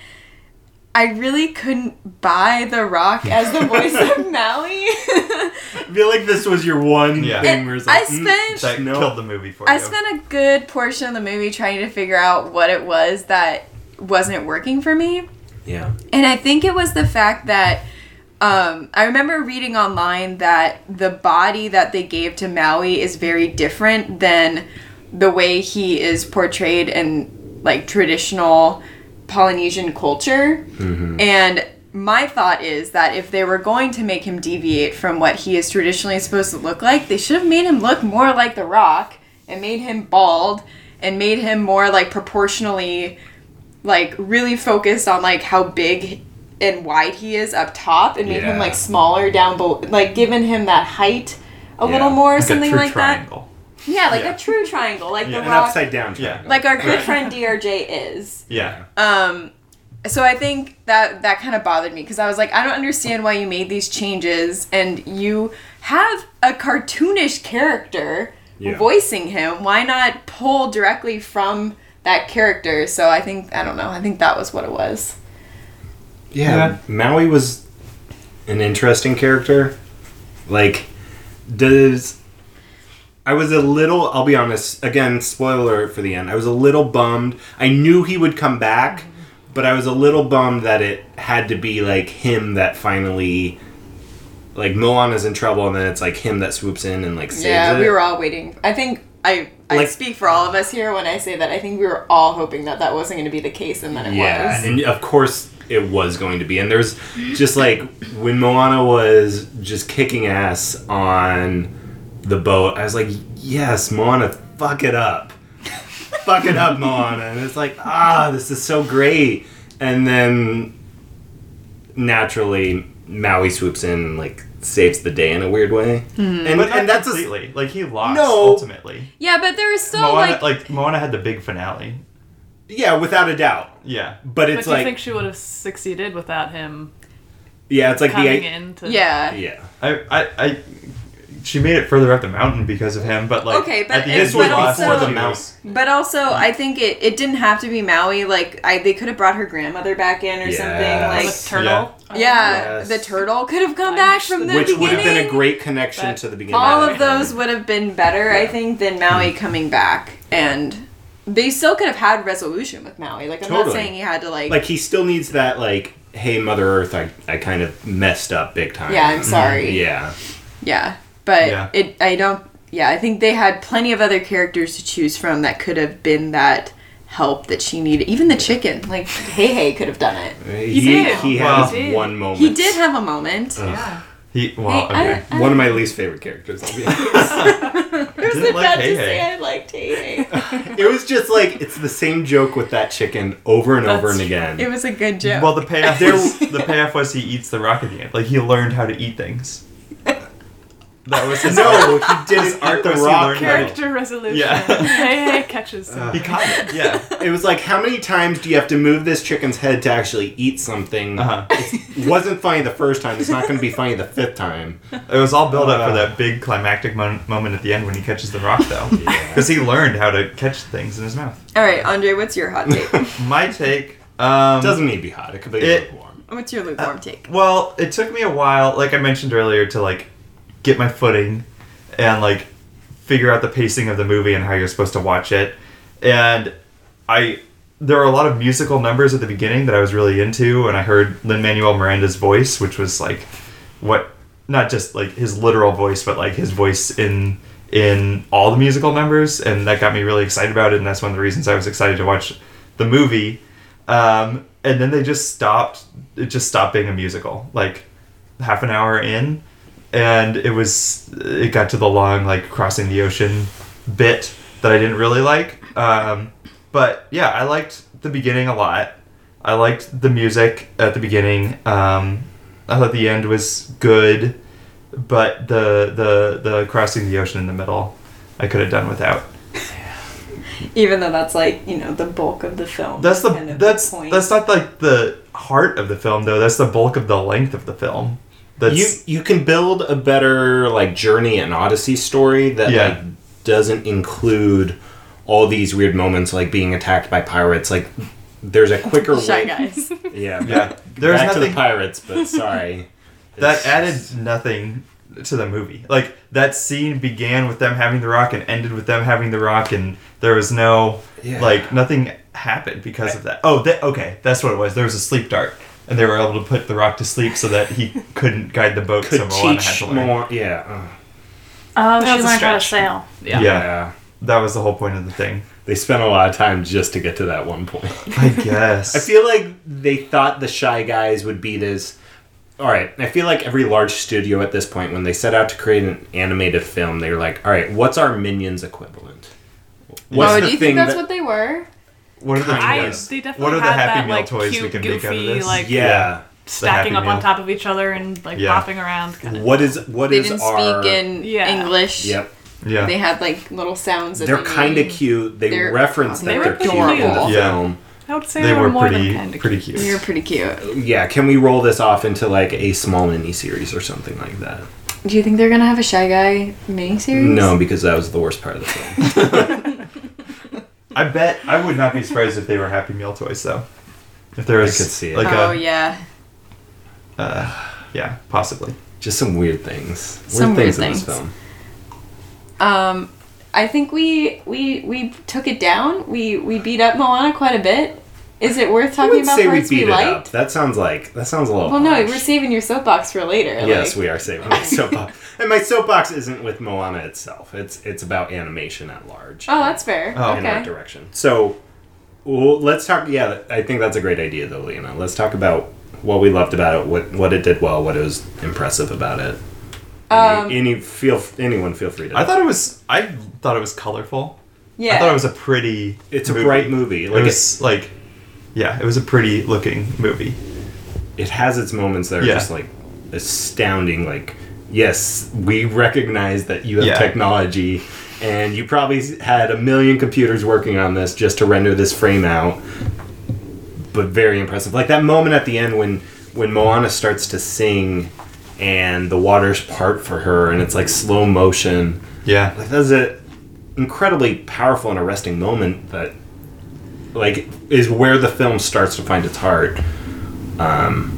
I really couldn't buy The Rock as the voice of Maui. I feel like this was your one Yeah. thing where it's like, I spent That no. killed the movie for I you. spent a good portion of the movie trying to figure out what it was that wasn't working for me. yeah. And I think it was the fact that um, I remember reading online that the body that they gave to Maui is very different than the way he is portrayed in like traditional Polynesian culture. Mm-hmm. And my thought is that if they were going to make him deviate from what he is traditionally supposed to look like, they should have made him look more like The Rock and made him bald and made him more like proportionally like really focused on like how big and wide he is up top and made him Yeah. like smaller down below, like given him that height a Yeah. little more or like something a true like triangle. that. Yeah, like Yeah. a true triangle, like Yeah. The An Rock, upside down Yeah. triangle. like our good friend D R J is. Yeah. Um, so I think that that kind of bothered me because I was like, I don't understand why you made these changes and you have a cartoonish character Yeah. voicing him. Why not pull directly from that character? So I think, I don't know, I think that was what it was. Yeah, Yeah. Maui was an interesting character. Like, does... I was a little, I'll be honest, again, spoiler alert for the end. I was a little bummed. I knew he would come back, but I was a little bummed that it had to be, like, him that finally... Like, Moana's in trouble, and then it's, like, him that swoops in and, like, saves Yeah, it. we were all waiting. I think I I Like- speak for all of us here when I say that I think we were all hoping that that wasn't going to be the case, and then it Yeah, was. and of course it was going to be. And there's just like when Moana was just kicking ass on the boat, I was like, yes, Moana, fuck it up. Fuck it up, Moana. And it's like, ah, this is so great. And then naturally Maui swoops in and like saves the day in a weird way. And, But not and that's a, completely. Like, he lost, No. ultimately. Yeah, but there was still Moana, like, like, Moana had the big finale. yeah, without a doubt. Yeah. But But it's do you like, think she would have succeeded without him yeah, it's like coming the, in to... yeah. yeah. I, I, I, she made it further up the mountain because of him, but, like, Okay, but at the it's- end, but she lost also- what she was. But also, I think it, it didn't have to be Maui. Like, I they could have brought her grandmother back in or Yes. something. The Like, turtle. yeah, Yes. the turtle could have come I back wish from the- the Which beginning. would have been a great connection But to the beginning. All of of the film. those would have been better, I Yeah. think, than Maui coming back. And they still could have had resolution with Maui. Like, I'm not Totally. saying he had to, like, Like, he still needs that, like, hey, Mother Earth, I, I kind of messed up big time. yeah, I'm sorry. Yeah. Yeah, but Yeah. it. I don't. Yeah, I think they had plenty of other characters to choose from that could have been that help that she needed. Even the chicken, like Hey Hey, could have done it. He, did. he Well- has one moment. He did have a moment. Ugh. Yeah. He, well, Hey, I- okay. I- One of my least favorite characters, I'll be honest. I was didn't about like to Hey say Hey. I liked Hey Hey. It was just like, it's the same joke with that chicken over and over and That's again. It was a good joke. Well, the payoff There- was, the payoff was he eats the rock at the end. Like, he learned how to eat things. That was his No, he didn't His eat art the was he rock. learned how to- Character resolution. Yeah. hey, hey, catches him. He caught it, yeah. It was like, how many times do you have to move this chicken's head to actually eat something? Uh-huh. It wasn't funny the first time. It's not going to be funny the fifth time. It was all built up for Uh. that big climactic mon- moment at the end when he catches the rock, though. Yeah. Because he learned how to catch things in his mouth. All right, Andre, what's your hot take? My take... Um, It doesn't need to be hot. It could be It- lukewarm. What's your lukewarm take? Well, it took me a while, like I mentioned earlier, to, like, get my footing and, like, figure out the pacing of the movie and how you're supposed to watch it. And I... There were a lot of musical numbers at the beginning that I was really into, and I heard Lin-Manuel Miranda's voice, which was, like, what... Not just, like, his literal voice, but, like, his voice in in all the musical numbers, and that got me really excited about it, and that's one of the reasons I was excited to watch the movie. Um, and then they just stopped, it just stopped being a musical, like, half an hour in, and it was, it got to the long, like, crossing the ocean bit that I didn't really like. Um, but, yeah, I liked the beginning a lot. I liked the music at the beginning. Um, I thought the end was good, but the, the, the crossing the ocean in the middle, I could have done without. Even though that's like, you know, the bulk of the film. That's the, kind of that's, point. that's not, like, the heart of the film, though. That's the bulk of the length of the film. That's You you can build a better like journey and Odyssey story that Yeah. like doesn't include all these weird moments like being attacked by pirates. Like there's a quicker Shy way. Guys. Yeah, yeah. There's back to the nothing pirates, but sorry. that It's- added nothing to the movie. Like that scene began with them having the rock and ended with them having the rock, and there was no Yeah. like nothing happened because of that. Oh, that, okay, that's what it was. There was a sleep dart, and they were able to put the rock to sleep so that he couldn't guide the boat. could so Moana had teach to learn. more. Yeah. uh, Oh, That she was a learned how to stretch. sail. Yeah. Yeah. That was the whole point of the thing. They spent a lot of time just to get to that one point. I guess. I feel like they thought the Shy Guys would be this. All right, I feel like every large studio at this point, when they set out to create an animated film, they were like, "All right, what's our Minions equivalent? What's oh, the do you thing think that's that- what they were? What are the I- toys? they definitely What are the had Happy that, Meal like, toys we cute, can make out of goofy, this? like- Yeah. Stacking Happy up Meal. on top of each other and like Yeah. bopping around. Kind of. What is what They is didn't our? speak in Yeah. English. Yep, Yeah. They had like little sounds that they're they kind of made. cute. They They're- reference they that were they're cute adorable. in the Yeah. film. I would say they they were were more pretty than kind of pretty cute. cute. You're pretty cute. Yeah, can we roll this off into like a small mini series or something like that? Do you think they're gonna have a Shy Guy miniseries? No, because that was the worst part of the film. I bet I would not be surprised if they were Happy Meal toys though. If there was I could see it. like Oh a yeah. uh, yeah, possibly. Just some weird things. Weird Some weird things in this things. film. Um, I think we we we took it down. We we beat up Moana quite a bit. Is it worth I talking wouldn't about say we parts we, beat it up. liked? That sounds like that sounds a little. Well, no, harsh. we're saving your soapbox for later. Yes, like, we are saving my soapbox, and my soapbox isn't with Moana itself. It's it's about animation at large. Oh, that's fair. Oh. in art okay. direction. So, well, let's talk. Yeah, I think that's a great idea, though, Lena. Let's talk about what we loved about it, what what it did well, what it was impressive about it. Um, Any, any feel anyone feel free to. I thought it was I thought it was colorful. Yeah. I thought it was a pretty it's a movie. bright movie. It Like was like yeah, it was a pretty looking movie. it, it has its moments that are Yeah. just like astounding. Like, yes, we recognize that you have Yeah. technology, and you probably had a million computers working on this just to render this frame out. But very impressive. Like that moment at the end when when Moana starts to sing, and the waters part for her, and it's like slow motion. Yeah. Like that's an incredibly powerful and arresting moment that, like, is where the film starts to find its heart. Um,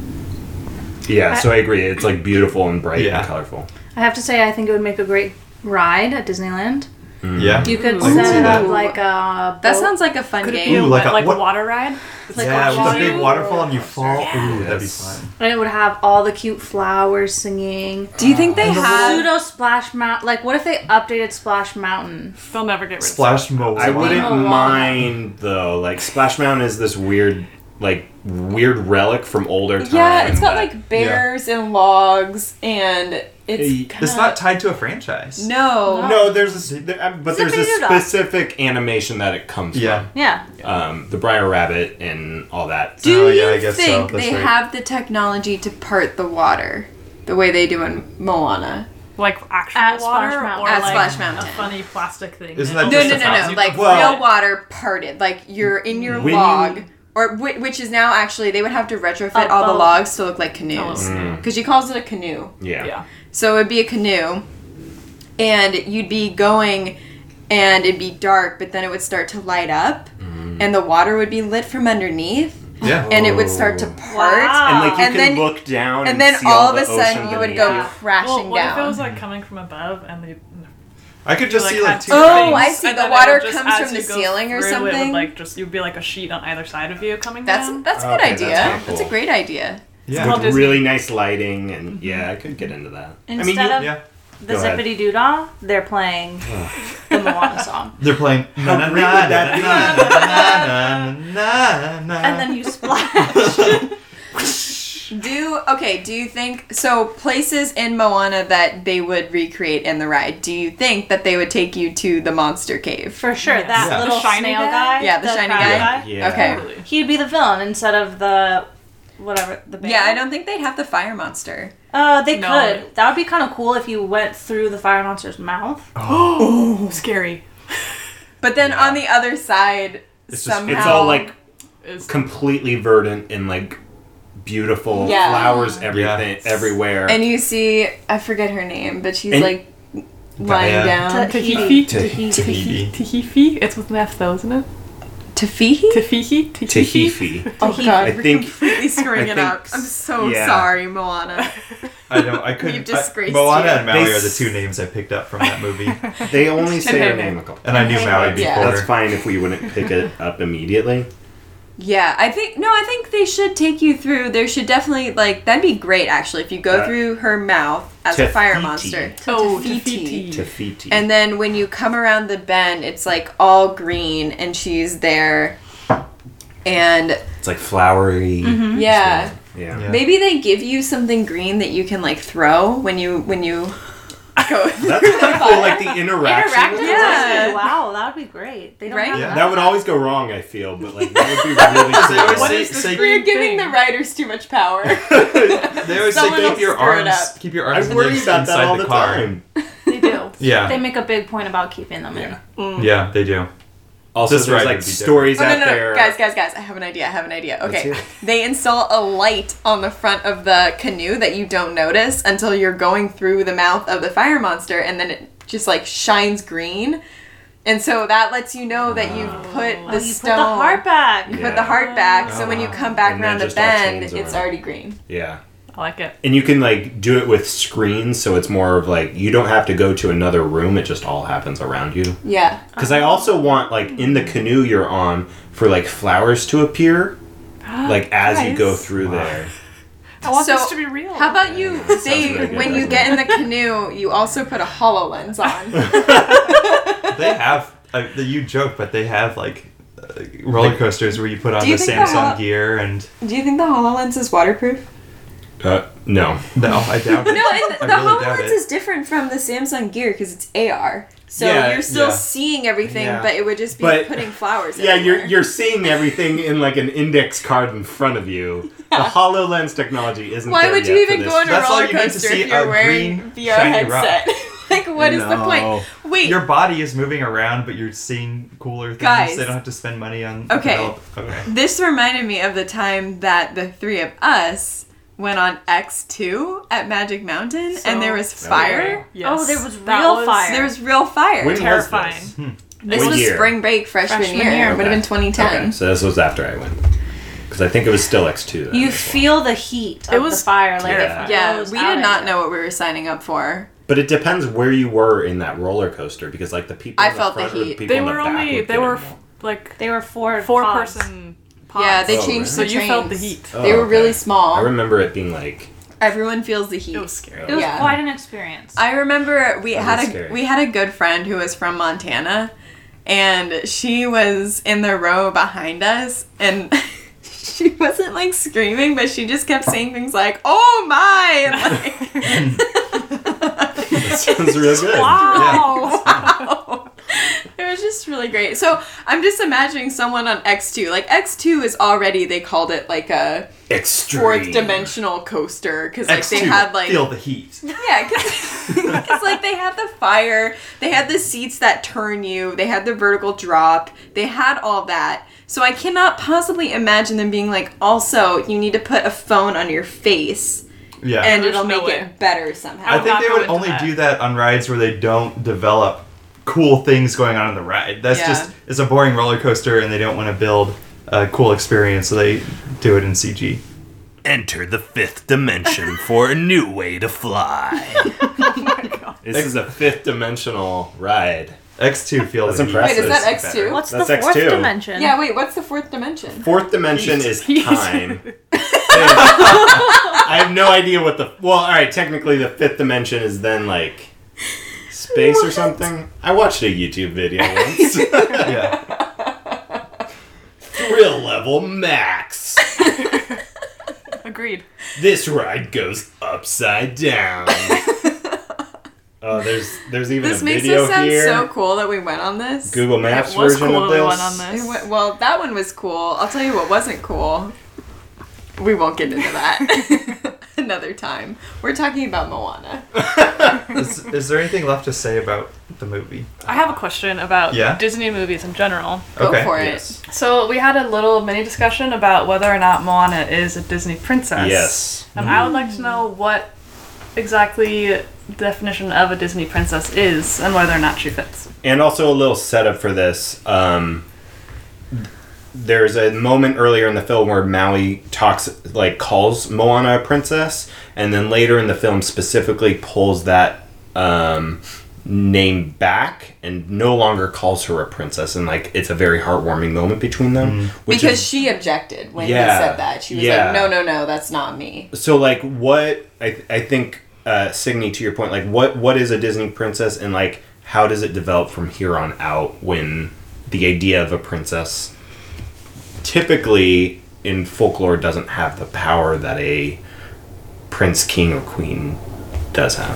yeah, so I agree. It's like beautiful and bright Yeah. and colorful. I have to say, I think it would make a great ride at Disneyland. Yeah. You could I can see set that. up like a. That boat- sounds like a fun Could it game. be a, Ooh, like like a- a, what- water ride? like yeah, a with a big water- waterfall and you fall. Ooh, that'd be Yes. fun. And it would have all the cute flowers singing. Do you think they have? Pseudo Splash Mountain. Like, what if they updated Splash Mountain? They'll never get rid of Splash Moana. I wouldn't Moana. mind though. Like Splash Mountain is this weird, like weird relic from older times. Yeah, it's got that- like bears and logs, and it's Hey, kinda, It's not tied to a franchise. No. No, there's a, s- there, uh, but there's a Zippity-doo-dah. specific animation that it comes Yeah. Yeah. from. Um, the Briar Rabbit and all that. Do Oh, you yeah, I guess so. think That's they right. have the technology to part the water the way they do in Moana? Like actual At water Splash Mountain. or At like Splash Mountain. a funny plastic thing. Isn't that that No, just no, a no, no. thousand- Like Well- real water parted. Like you're in your When log, you- or whi- which is now actually they would have to retrofit A all the boat. logs to look like canoes Oh. Mm. because she calls it a canoe. Yeah. Yeah. So it'd be a canoe, and you'd be going, and it'd be dark, but then it would start to light up, Mm-hmm. and the water would be lit from underneath, Yeah. and it would start to part. Wow. And like you And can then- look down, and, And then see all of the a sudden ocean you would beneath go you. crashing Well, what down. if it was like coming from above and they I could just like, see like had two two Oh, things, I see. and The then it water would just, comes as from you the go ceiling or through, It something? would like just you'd be like a sheet on either side of you coming That's down. that's a good Okay, that's idea. kinda That's a cool. great idea. Yeah. Well, With Disney. really nice lighting, and yeah, I could get into that. I mean, Instead you- of Yeah. the Go ahead. Zippity Doo Dah, they're playing the Moana song. They're playing How na na great na would that be? na na na na na. And then you splash. Do okay, do you think so places in Moana that they would recreate in the ride, do you think that they would take you to the monster cave? For sure. Yes. That Yeah. little The shiny snail guy? guy. Yeah, the shiny crab guy. Yeah. Okay. Totally. He'd be the villain instead of the whatever the bear. Yeah, I don't think they'd have the fire monster. Uh, they No. could. That would be kind of cool if you went through the fire monster's mouth. Oh, scary. But then on the other side It's just somehow it's all like Is completely verdant and like beautiful Yeah. flowers, everything, Yeah. everywhere. And you see, I forget her name, but she's And- like lying Gaia. down. Tahiti. Tahiti. Tahiti. Tahiti. It's with an F though, isn't it? Tafihi? Tahiti. Tahiti. Oh god, I we're think- completely screwing I it up. think- I'm so yeah. sorry, Moana. I don't. I couldn't. We've disgraced I, Moana you. and Maui They are the s- two names I picked up from that movie, They only say her Hey, name hey. a couple. and I knew Maui Yeah. before. That's fine if we wouldn't pick it up immediately. Yeah, I think no, I think they should take you through. There should definitely like that'd be great actually if you go Uh, through her mouth as a fire Te-Fiti. monster. Oh, Te-Fiti. Tahiti. Tahiti. And then when you come around the bend, it's like all green and she's there. And it's like flowery. yeah, Yeah. Yeah. maybe they give you something green that you can like throw when you when you go. That's pretty cool. Like the interaction. Interactive with it. Yeah. Disney. Wow, that would be great. They don't Right? have Yeah. that. That would always go wrong, I feel, but like that would be really They always cool. What say, is this say, green We're giving thing? the writers too much power. they always say Someone keep will your screw it arms, up. keep your arms I and worry legs about inside that all the, the car. time. They do. Yeah. They make a big point about keeping them Yeah. in. Yeah, they do. Also, This there's ride like would be stories Oh, no, out no, no, there. guys, guys, guys! I have an idea. I have an idea. Let's Okay, hear it. they install a light on the front of the canoe that you don't notice until you're going through the mouth of the fire monster, and then it just like shines green, and so that lets you know that you've put the Oh, you stone, put the heart back. you Yeah. put the heart back. So when you Oh. come back And around then the just all bend, chains it's around. already green. Yeah. I like it. And you can like do it with screens, so it's more of like you don't have to go to another room; it just all happens around you. Yeah. Because I also want like in the canoe you're on for like flowers to appear, like as you go Nice. through there. I want So, this to be real. How about you? They really good, when you doesn't get it? in the canoe, you also put a HoloLens on. They have. Uh, you joke, but they have like uh, roller coasters where you put on Do you the think the Samsung hol- gear, and Do you think the HoloLens is waterproof? Uh, no. no, I doubt it. No, and the I really doubt HoloLens it. is different from the Samsung Gear because it's A R. So Yeah, you're still yeah. seeing everything, Yeah. but it would just be But- putting flowers. Yeah, you're everywhere. you're seeing everything in like an index card in front of you. The HoloLens technology isn't. Why there would you yet for even this. go on a That's all roller you need to coaster see, if you're a wearing green, V R shiny rock. headset? Like, what is the No. point? Wait, Your body is moving around, but you're seeing cooler things. Guys. They don't have to spend money on. Okay. develop- Okay. this reminded me of the time that the three of us went on X two at Magic Mountain, and there was So- fire. Yes. Oh, there was That real was- fire. There was real fire. When Terrifying. was this? this What was year? spring break freshman, Freshman year. year. It would have been twenty ten. Okay, so this was after I went. Because I think it was still X two then. You as well. feel the heat of It was the fire, like Yeah. it Yeah, blows we out did at not you. know what we were signing up for. But it depends where you were in that roller coaster because like the people. I in the felt the front or heat. people They in the were back only. would They get were it f- more. like They were four four pods. person. Pods. Yeah, they Oh, changed So the you felt the trains. heat. Oh, They were okay. really small. I remember it being like. Everyone feels the heat. It was scary. It was Yeah. quite an experience. I remember we That had was a scary. we had a good friend who was from Montana, and she was in the row behind us, and she wasn't like screaming, but she just kept saying things like "Oh my!" and like That sounds real good. wow. wow. It was just really great. So I'm just imagining someone on X two. Like X two is already they called it like a Extreme. fourth dimensional coaster because like X they two, had like feel the heat. yeah, because like they had the fire, they had the seats that turn you, they had the vertical drop, they had all that. So I cannot possibly imagine them being like, also you need to put a phone on your face Yeah. and There's it'll no make way. it better somehow. I would think not they go would into only that. do that on rides where they don't develop cool things going on in the ride. That's Yeah. just it's a boring roller coaster, and they don't want to build a cool experience, so they do it in C G. Enter the fifth dimension for a new way to fly. This is a fifth dimensional ride. X two feel That's the heat. impressive. Wait, is that Better. X two? What's That's the fourth X two. dimension? Yeah, wait, what's the fourth dimension? Fourth dimension is Heat. time. I have no idea what the well. All right, technically the fifth dimension is then like space or something. I watched a YouTube video once. Yeah. Thrill level max. Agreed. This ride goes upside down. Oh, there's there's even This a makes video it sound here. so cool that we went on this. Google Maps It was version cool of that we this. went on this. It went- well, that one was cool. I'll tell you what wasn't cool. We won't get into that. another time. We're talking about Moana. is, is there anything left to say about the movie? I have a question about Yeah? Disney movies in general. Go Okay. for it. Yes. So we had a little mini discussion about whether or not Moana is a Disney princess. Yes. And I would like to know what exactly the definition of a Disney princess is and whether or not she fits. And also a little setup for this. Um, there's a moment earlier in the film where Maui talks, like, calls Moana a princess, and then later in the film specifically pulls that um, name back and no longer calls her a princess. And, like, it's a very heartwarming moment between them. Which Because is, she objected when Yeah. he said that. She was Yeah. like, no, no, no, that's not me. so, like, what I I think, uh, Signy, to your point, like, what what is a Disney princess, and, like, how does it develop from here on out when the idea of a princess typically in folklore doesn't have the power that a prince, king, or queen does have?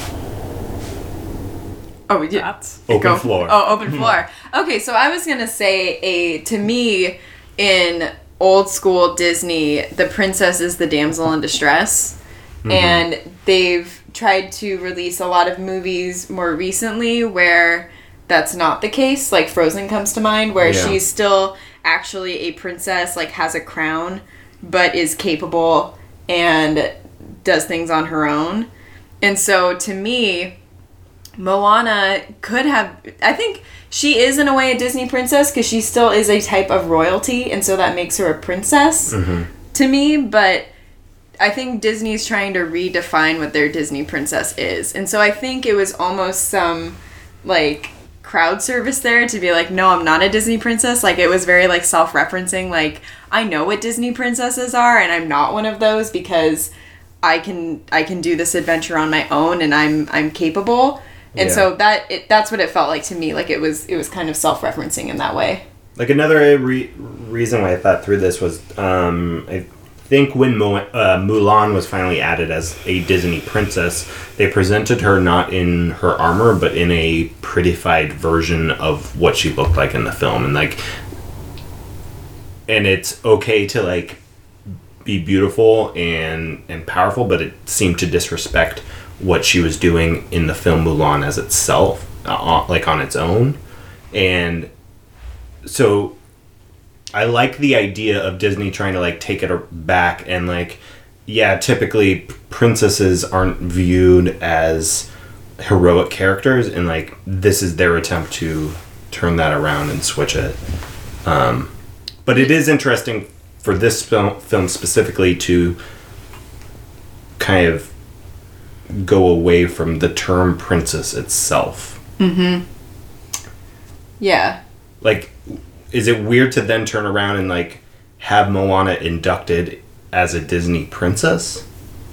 Oh, we did. That's Open Go- floor. Oh, open floor. Okay, so I was gonna say a to me in old school Disney, the princess is the damsel in distress, and they've tried to release a lot of movies more recently where that's not the case. Like Frozen comes to mind, where Yeah. she's still actually a princess, like has a crown, but is capable and does things on her own. And so to me, Moana could have, I think she is in a way a Disney princess because she still is a type of royalty, and so that makes her a princess to me, but I think Disney's trying to redefine what their Disney princess is. And so I think it was almost some like crowd service there to be like, no, I'm not a Disney princess. Like it was very like self-referencing, like I know what Disney princesses are and I'm not one of those because I can I can do this adventure on my own and I'm I'm capable. And Yeah. so that it, that's what it felt like to me. Like it was it was kind of self-referencing in that way. Like another re- reason why I thought through this was, um, I think when Mo- uh, Mulan was finally added as a Disney princess, they presented her not in her armor, but in a prettified version of what she looked like in the film, and like, and it's okay to like be beautiful and and powerful, but it seemed to disrespect what she was doing in the film Mulan as itself, uh, like on its own, and so I like the idea of Disney trying to like take it back and like, yeah, typically princesses aren't viewed as heroic characters, and like this is their attempt to turn that around and switch it. Um, but it is interesting for this film, film specifically to kind of go away from the term princess itself. Yeah. Like, is it weird to then turn around and like have Moana inducted as a Disney princess?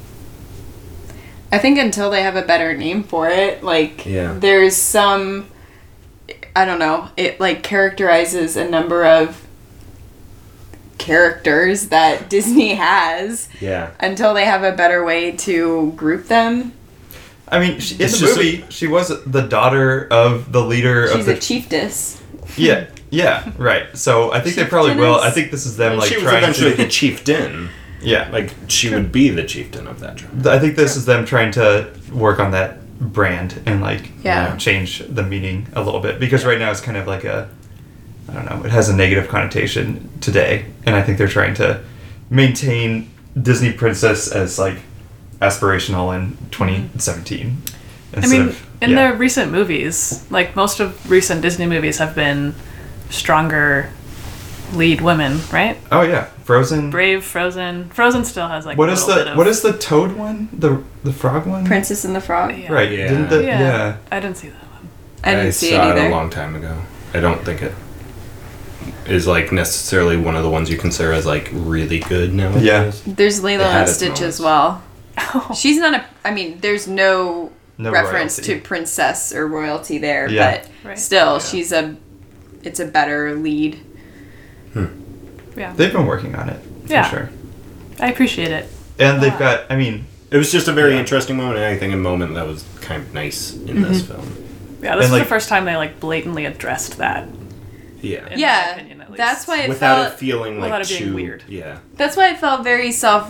I think until they have a better name for it, like Yeah. there's some, I don't know, it like characterizes a number of characters that Disney has Yeah. until they have a better way to group them. I mean, she, in It's the just movie, she was the daughter of the leader She's of the. a chiefess. Yeah, yeah, right. So I think they probably will. I think this is them like she was trying eventually to. the chieftain. Yeah, Like, she would be the chieftain of that tribe. I think this is them trying to work on that brand and like Yeah. you know, change the meaning a little bit, because right now it's kind of like a, I don't know, it has a negative connotation today, and I think they're trying to maintain Disney princess as like aspirational in twenty seventeen. I mean, in the recent movies, like most of recent Disney movies have been stronger lead women, right? oh yeah, Frozen. Brave, Frozen. Frozen still has like What a is little the bit of, what is the toad one? The the frog one? Princess and the Frog. Yeah. Right. Yeah. Didn't the, Yeah. yeah. I didn't see that one. I didn't see it saw either. it a long time ago. I don't think it is like necessarily one of the ones you consider as like really good nowadays. Yeah. There's Layla It had and its Stitch moments. as well. She's not a. I mean, there's no, No reference royalty. to princess or royalty there, Yeah. but Right. still, Yeah. she's a. It's a better lead. Yeah. They've been working on it. Yeah. For sure. I appreciate it. And they've got. I mean, It was just a very Yeah. interesting moment, and I think a moment that was kind of nice in this Mm-hmm. film. Yeah, this And, is like- the first time they like blatantly addressed that. Yeah. In my Yeah, opinion, at least. that's why it Without felt. it feeling like without it being too weird. Yeah. That's why it felt very self-ref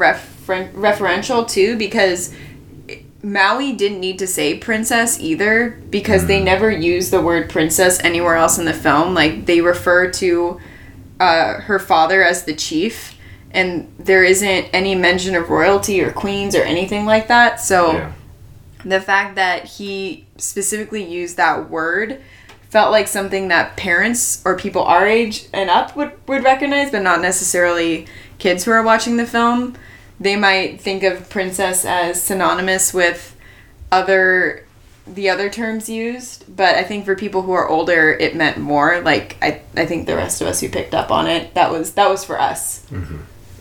self-referential too, because Maui didn't need to say princess either, because they never use the word princess anywhere else in the film. Like, they refer to uh, her father as the chief, and there isn't any mention of royalty or queens or anything like that. So Yeah. the fact that he specifically used that word felt like something that parents or people our age and up would, would recognize, but not necessarily kids who are watching the film. They might think of princess as synonymous with other the other terms used, but I think for people who are older, it meant more. Like, I, I think the rest of us who picked up on it, that was that was for us. Mm-hmm.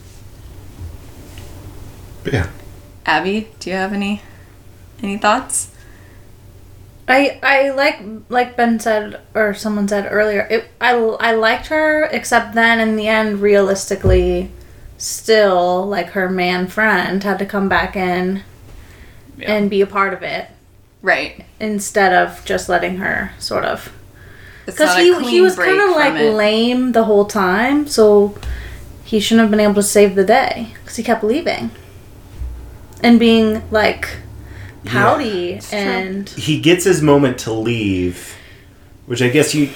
But yeah. Abby, do you have any any thoughts? I I like like Ben said or someone said earlier. It I I liked her, except then in the end, realistically, still like her man friend had to come back in Yeah. and be a part of it Right. instead of just letting her sort of. It's Because not a he clean he was break kind of from like it. lame the whole time, so he shouldn't have been able to save the day because he kept leaving and being like pouty and He gets his moment to leave, which I guess you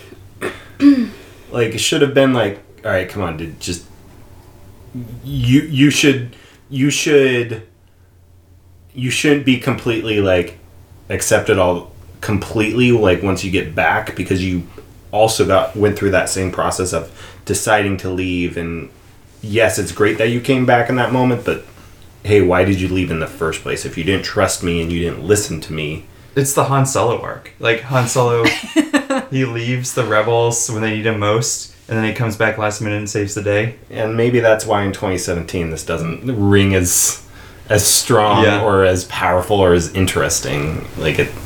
like it should have been like, all right, come on, dude, just you you should you should you shouldn't be completely like accept it all completely like once you get back, because you also got went through that same process of deciding to leave. And yes, it's great that you came back in that moment, but hey, why did you leave in the first place? If you didn't trust me and you didn't listen to me. It's the Han Solo arc. Like, Han Solo, he leaves the rebels when they need him most, and then he comes back last minute and saves the day. And maybe that's why in twenty seventeen this doesn't ring as as strong Yeah. or as powerful or as interesting. Like it,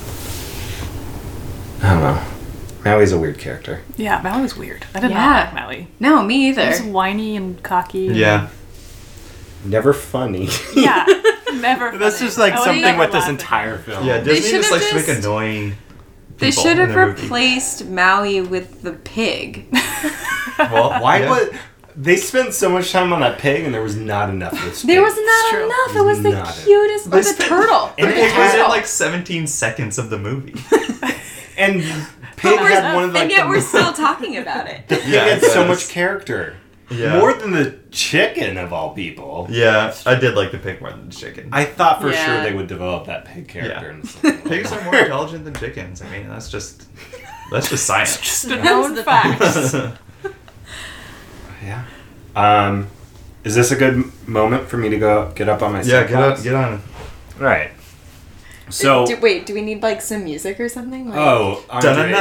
I don't know. Maui's a weird character. Yeah, Maui was weird. I did Yeah. not like Maui. No, me He either. was whiny and cocky. and- Yeah. Never funny. Yeah. Never. That's funny. just like I was something never with this laughing. entire film. Yeah, They Disney should just have likes to make just- annoying They people should in have their movie. replaced Maui with the pig. Well, Why yeah. was they spent so much time on that pig and there was not enough of this There pig. was not true. enough. It It was was the not it. cutest. They Oh, the spent- turtle. and It it was had- in like seventeen seconds of the movie. And Pig But we're- had one of like and yet the we're still talking about it. Pig Yeah, had it so does. much character. Yeah. More than the chicken of all people. Yeah, I did like the pig more than the chicken. I thought for Yeah. sure they would develop that pig character Yeah. in the second one. Pigs are more intelligent than chickens. I mean, that's just that's just science. Just a Those known the fact. Yeah. Um, is this a good m- moment for me to go get up on my yeah, get on, soapbox? get on. All right. So, do, wait, do we need like some music or something? Like, oh, Andre,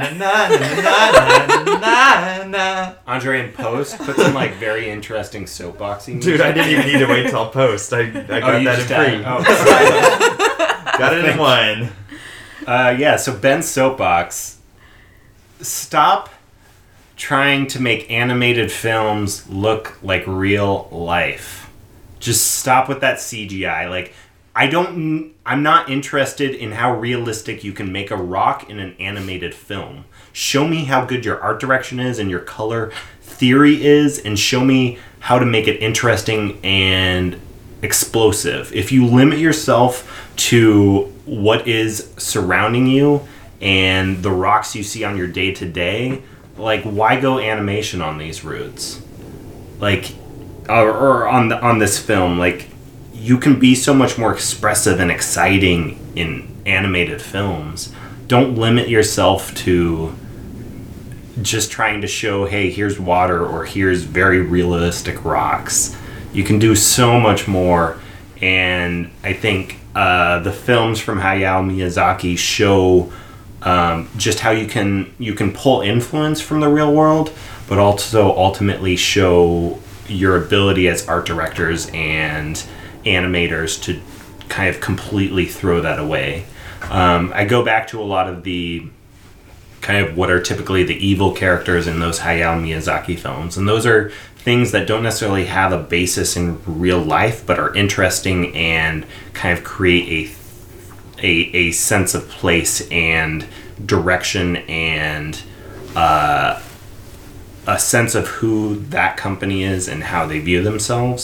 Da-na-na-na-na-na-na-na-na-na. Andre in post put some like very interesting soapboxing. Dude, I didn't even need to wait till post. I, I got Oh, you that just in had- free. oh, Got it in one. Uh, yeah, so Ben's soapbox. Stop trying to make animated films look like real life. Just stop with that C G I. Like, I don't. I'm not interested in how realistic you can make a rock in an animated film. Show me how good your art direction is and your color theory is, and show me how to make it interesting and explosive. If you limit yourself to what is surrounding you and the rocks you see on your day to day, like, why go animation on these routes? Like, or, or on the, on this film, like, you can be so much more expressive and exciting in animated films. Don't limit yourself to just trying to show, hey, here's water or here's very realistic rocks. You can do so much more, and I think uh, the films from Hayao Miyazaki show um, just how you can you can pull influence from the real world, but also ultimately show your ability as art directors and animators to kind of completely throw that away. Um, I go back to a lot of the kind of what are typically the evil characters in those Hayao Miyazaki films, and those are things that don't necessarily have a basis in real life, but are interesting and kind of create a a, a sense of place and direction and uh, a sense of who that company is and how they view themselves.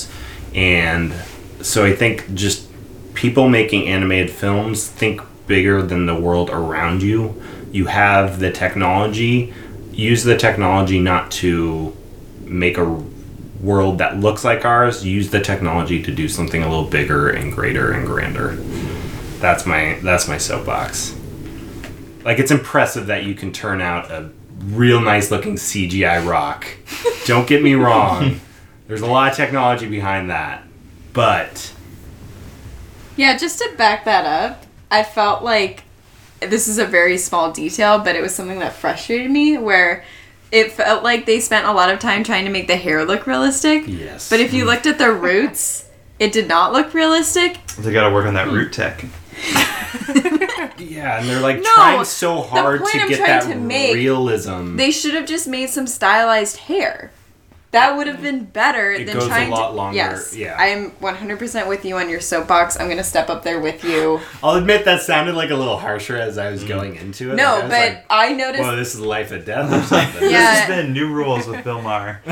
And so I think just people making animated films think bigger than the world around you. You have the technology, use the technology not to make a world that looks like ours, use the technology to do something a little bigger and greater and grander. That's my that's my soapbox. Like, it's impressive that you can turn out a real nice looking C G I rock. Don't get me wrong. There's a lot of technology behind that. But Yeah, just to back that up, I felt like this is a very small detail, but it was something that frustrated me, where it felt like they spent a lot of time trying to make the hair look realistic. yes. But if you looked at the roots, it did not look realistic. They gotta work on that root tech. Yeah, and they're like No, trying so hard point to I'm get trying that to make- realism. They should have just made some stylized hair. That would have been better It than goes a trying lot to. longer, Yes, yeah. I'm one hundred percent with you on your soapbox. I'm gonna step up there with you. I'll admit that sounded like a little harsher as I was going into it. No, Like, I was but like, I noticed. whoa, this is life or death or something. Yeah. This has been New Rules with Bill Maher.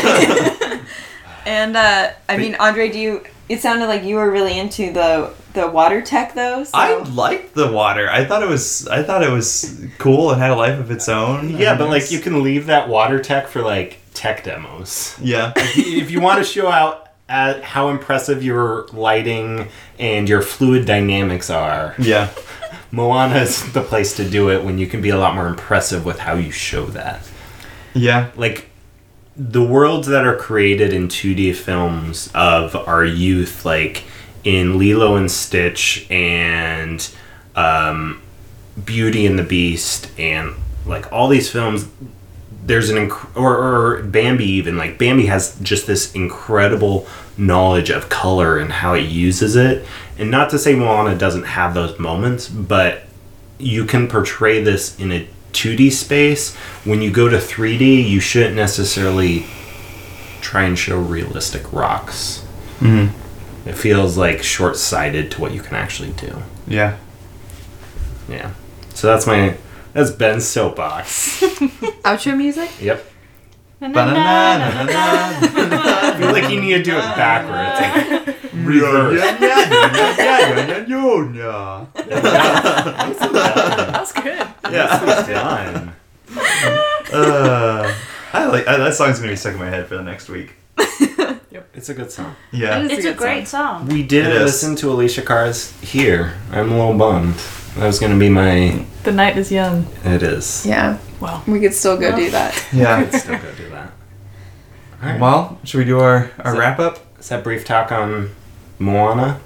And uh, I mean, Andre, do you? It sounded like you were really into the the water tech, though. So. I liked the water. I thought it was. I thought it was cool and had a life of its own. Yeah, I but mean, like it's- you can leave that water tech for like tech demos. Yeah. If you want to show out at how impressive your lighting and your fluid dynamics are, Yeah. Moana is the place to do it when you can be a lot more impressive with how you show that. Yeah. Like, the worlds that are created in two D films of our youth, like in Lilo and Stitch and um, Beauty and the Beast, and like all these films, there's an inc- or, or Bambi even. Like, Bambi has just this incredible knowledge of color and how it uses it. And not to say Moana doesn't have those moments, but you can portray this in a two D space. When you go to three D, you shouldn't necessarily try and show realistic rocks. Mm-hmm. It feels like short-sighted to what you can actually do. Yeah. Yeah. So that's my that's Ben's soapbox. Outro music. Yep. Ba-na-na-na-na-na. I feel like you need to do it backwards. Like, reverse. Yeah. That was good. Nicely done. Uh, I like I, that song's gonna be stuck in my head for the next week. It's a good song. Yeah. It is It's a good great song. We did It is. listen to Alicia Carr's Here. I'm a little bummed. That was going to be my... The night is young. It is. Yeah, Well, we could still go do that. Yeah. I'd still go do that. All right. Well, should we do our, our So- wrap up? Is that brief talk on Moana?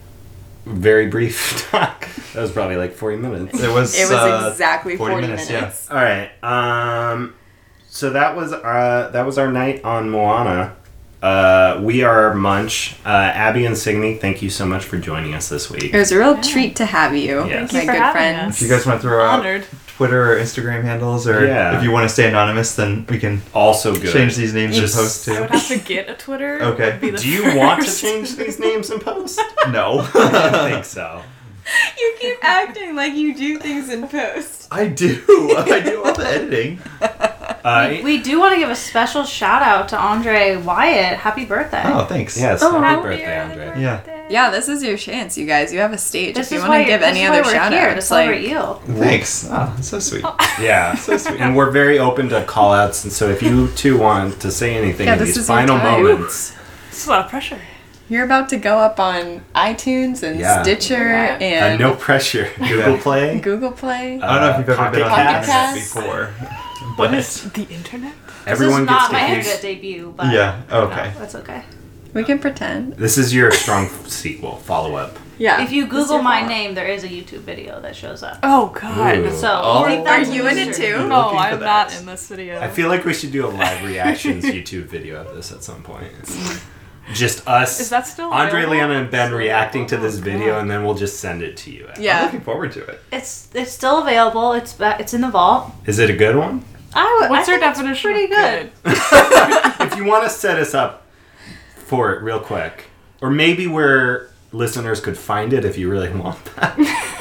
Very brief talk. That was probably like forty minutes. It was. It was uh, exactly forty forty, minutes, minutes. All right. Um, so that was uh, that was our night on Moana. Uh, we are Munch. Uh, Abby and Signe, thank you so much for joining us this week. It was a real treat to have you, Yes. my Thank you for good having friends. If you guys want to throw out honored. Twitter or Instagram handles, or Yeah. if you want to stay anonymous, then we can Also good. change these names Yes. and post I would to. have to get a Twitter. Okay. would be the Do you want to first. change these names in post? No. I don't think so. You keep acting like you do things in post. I do. I do all the editing. Uh, We do want to give a special shout out to Andre Wyatt. Happy birthday. Oh, thanks. yes, Oh, happy happy birthday, Andre. Yeah. Yeah, this is your chance, you guys. You have a stage. This if you is want why to give this any is other why we're shout here to outs, celebrate like, you. Thanks. Oh, that's so sweet. Yeah, so sweet. And we're very open to call outs, and so if you two want to say anything Yeah, in this these is your final time. moments, It's a lot of pressure. you're about to go up on iTunes and Yeah. Stitcher Yeah. uh, and no pressure. Google Play. Google Play. Uh, I don't know if you've ever been on the Pocket internet Cast. before. What But is the internet? Everyone this is not gets my to internet use. debut, but yeah. Okay. no, that's okay. we can pretend. This is your strong sequel follow up. Yeah. If you This is Google your my fault. name, there is a YouTube video that shows up. Oh God. Ooh. So Oh. leave Are that to you in it mystery. too? No, looking for I'm that. not in this video. I feel like we should do a live reactions YouTube video of this at some point. Just us, Is that still Andre, available? Leanna, and Ben reacting to this Oh, video, God. and then we'll just send it to you. I'm Yeah. looking forward to it. It's it's still available. It's ba- it's in the vault. Is it a good one? I would. What's I your think it's definition Pretty of good. good? If you want to set us up for it real quick, or maybe where listeners could find it if you really want that.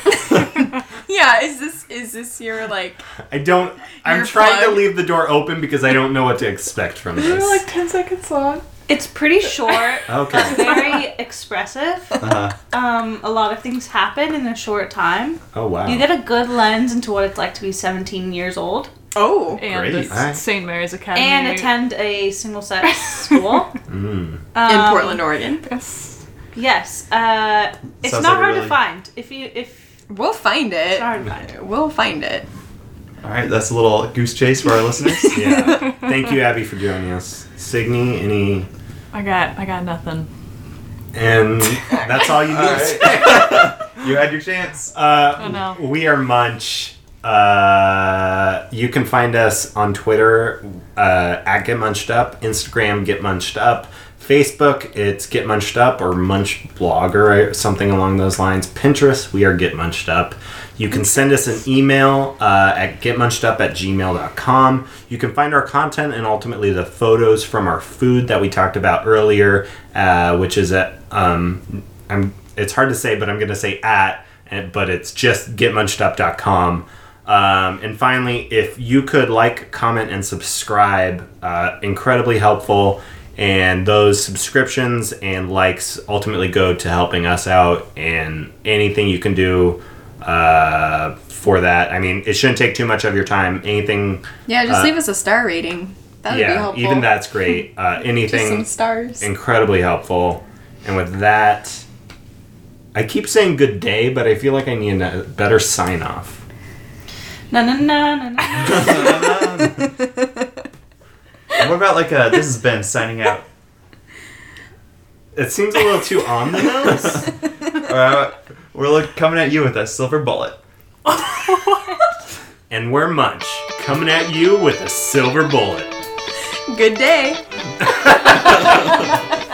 Yeah, is this is this your like I don't. I'm Your trying plug. to leave the door open because I don't know what to expect from Isn't it this. like ten seconds long? It's pretty short. Okay. Very expressive. Uh-huh. Um, a lot of things happen in a short time. Oh, wow. You get a good lens into what it's like to be seventeen years old Oh. And Great. the Alright. Saint Mary's Academy. and attend a single-sex school. Mm. Um, In Portland, Oregon. Yes. Yes. Uh, it's Sounds not like a hard really- to find. If you if We'll find it. it's not hard to find. We'll find it. All right, that's a little goose chase for our listeners. Yeah. Thank you, Abby, for joining us. Signe, any... I got I got nothing. And that's all you need All to say. right. You had your chance. Uh, Oh, no. We are Munch. Uh, you can find us on Twitter uh, at Get Munched Up, Instagram Get Munched Up, Facebook it's Get Munched Up or Munch Blogger or something along those lines. Pinterest we are Get Munched Up. You can send us an email uh, at getmunchedup at gmail dot com. You can find our content and ultimately the photos from our food that we talked about earlier, uh, which is at um, I'm. It's hard to say, but I'm going to say at, and- but it's just get munched up dot com. Um, and finally, if you could like, comment, and subscribe, uh, incredibly helpful. And those subscriptions and likes ultimately go to helping us out. And anything you can do uh, for that, I mean, it shouldn't take too much of your time. Anything, Yeah, just Uh, leave us a star rating. That would be yeah, helpful. even that's great. Uh, Just some anything stars. incredibly helpful. And with that, I keep saying good day, but I feel like I need a better sign off. Na na na na na. What about like a, this has been signing out? It seems a little too on the nose. All right, we're look, coming at you with a silver bullet. And we're Munch, coming at you with a silver bullet. Good day.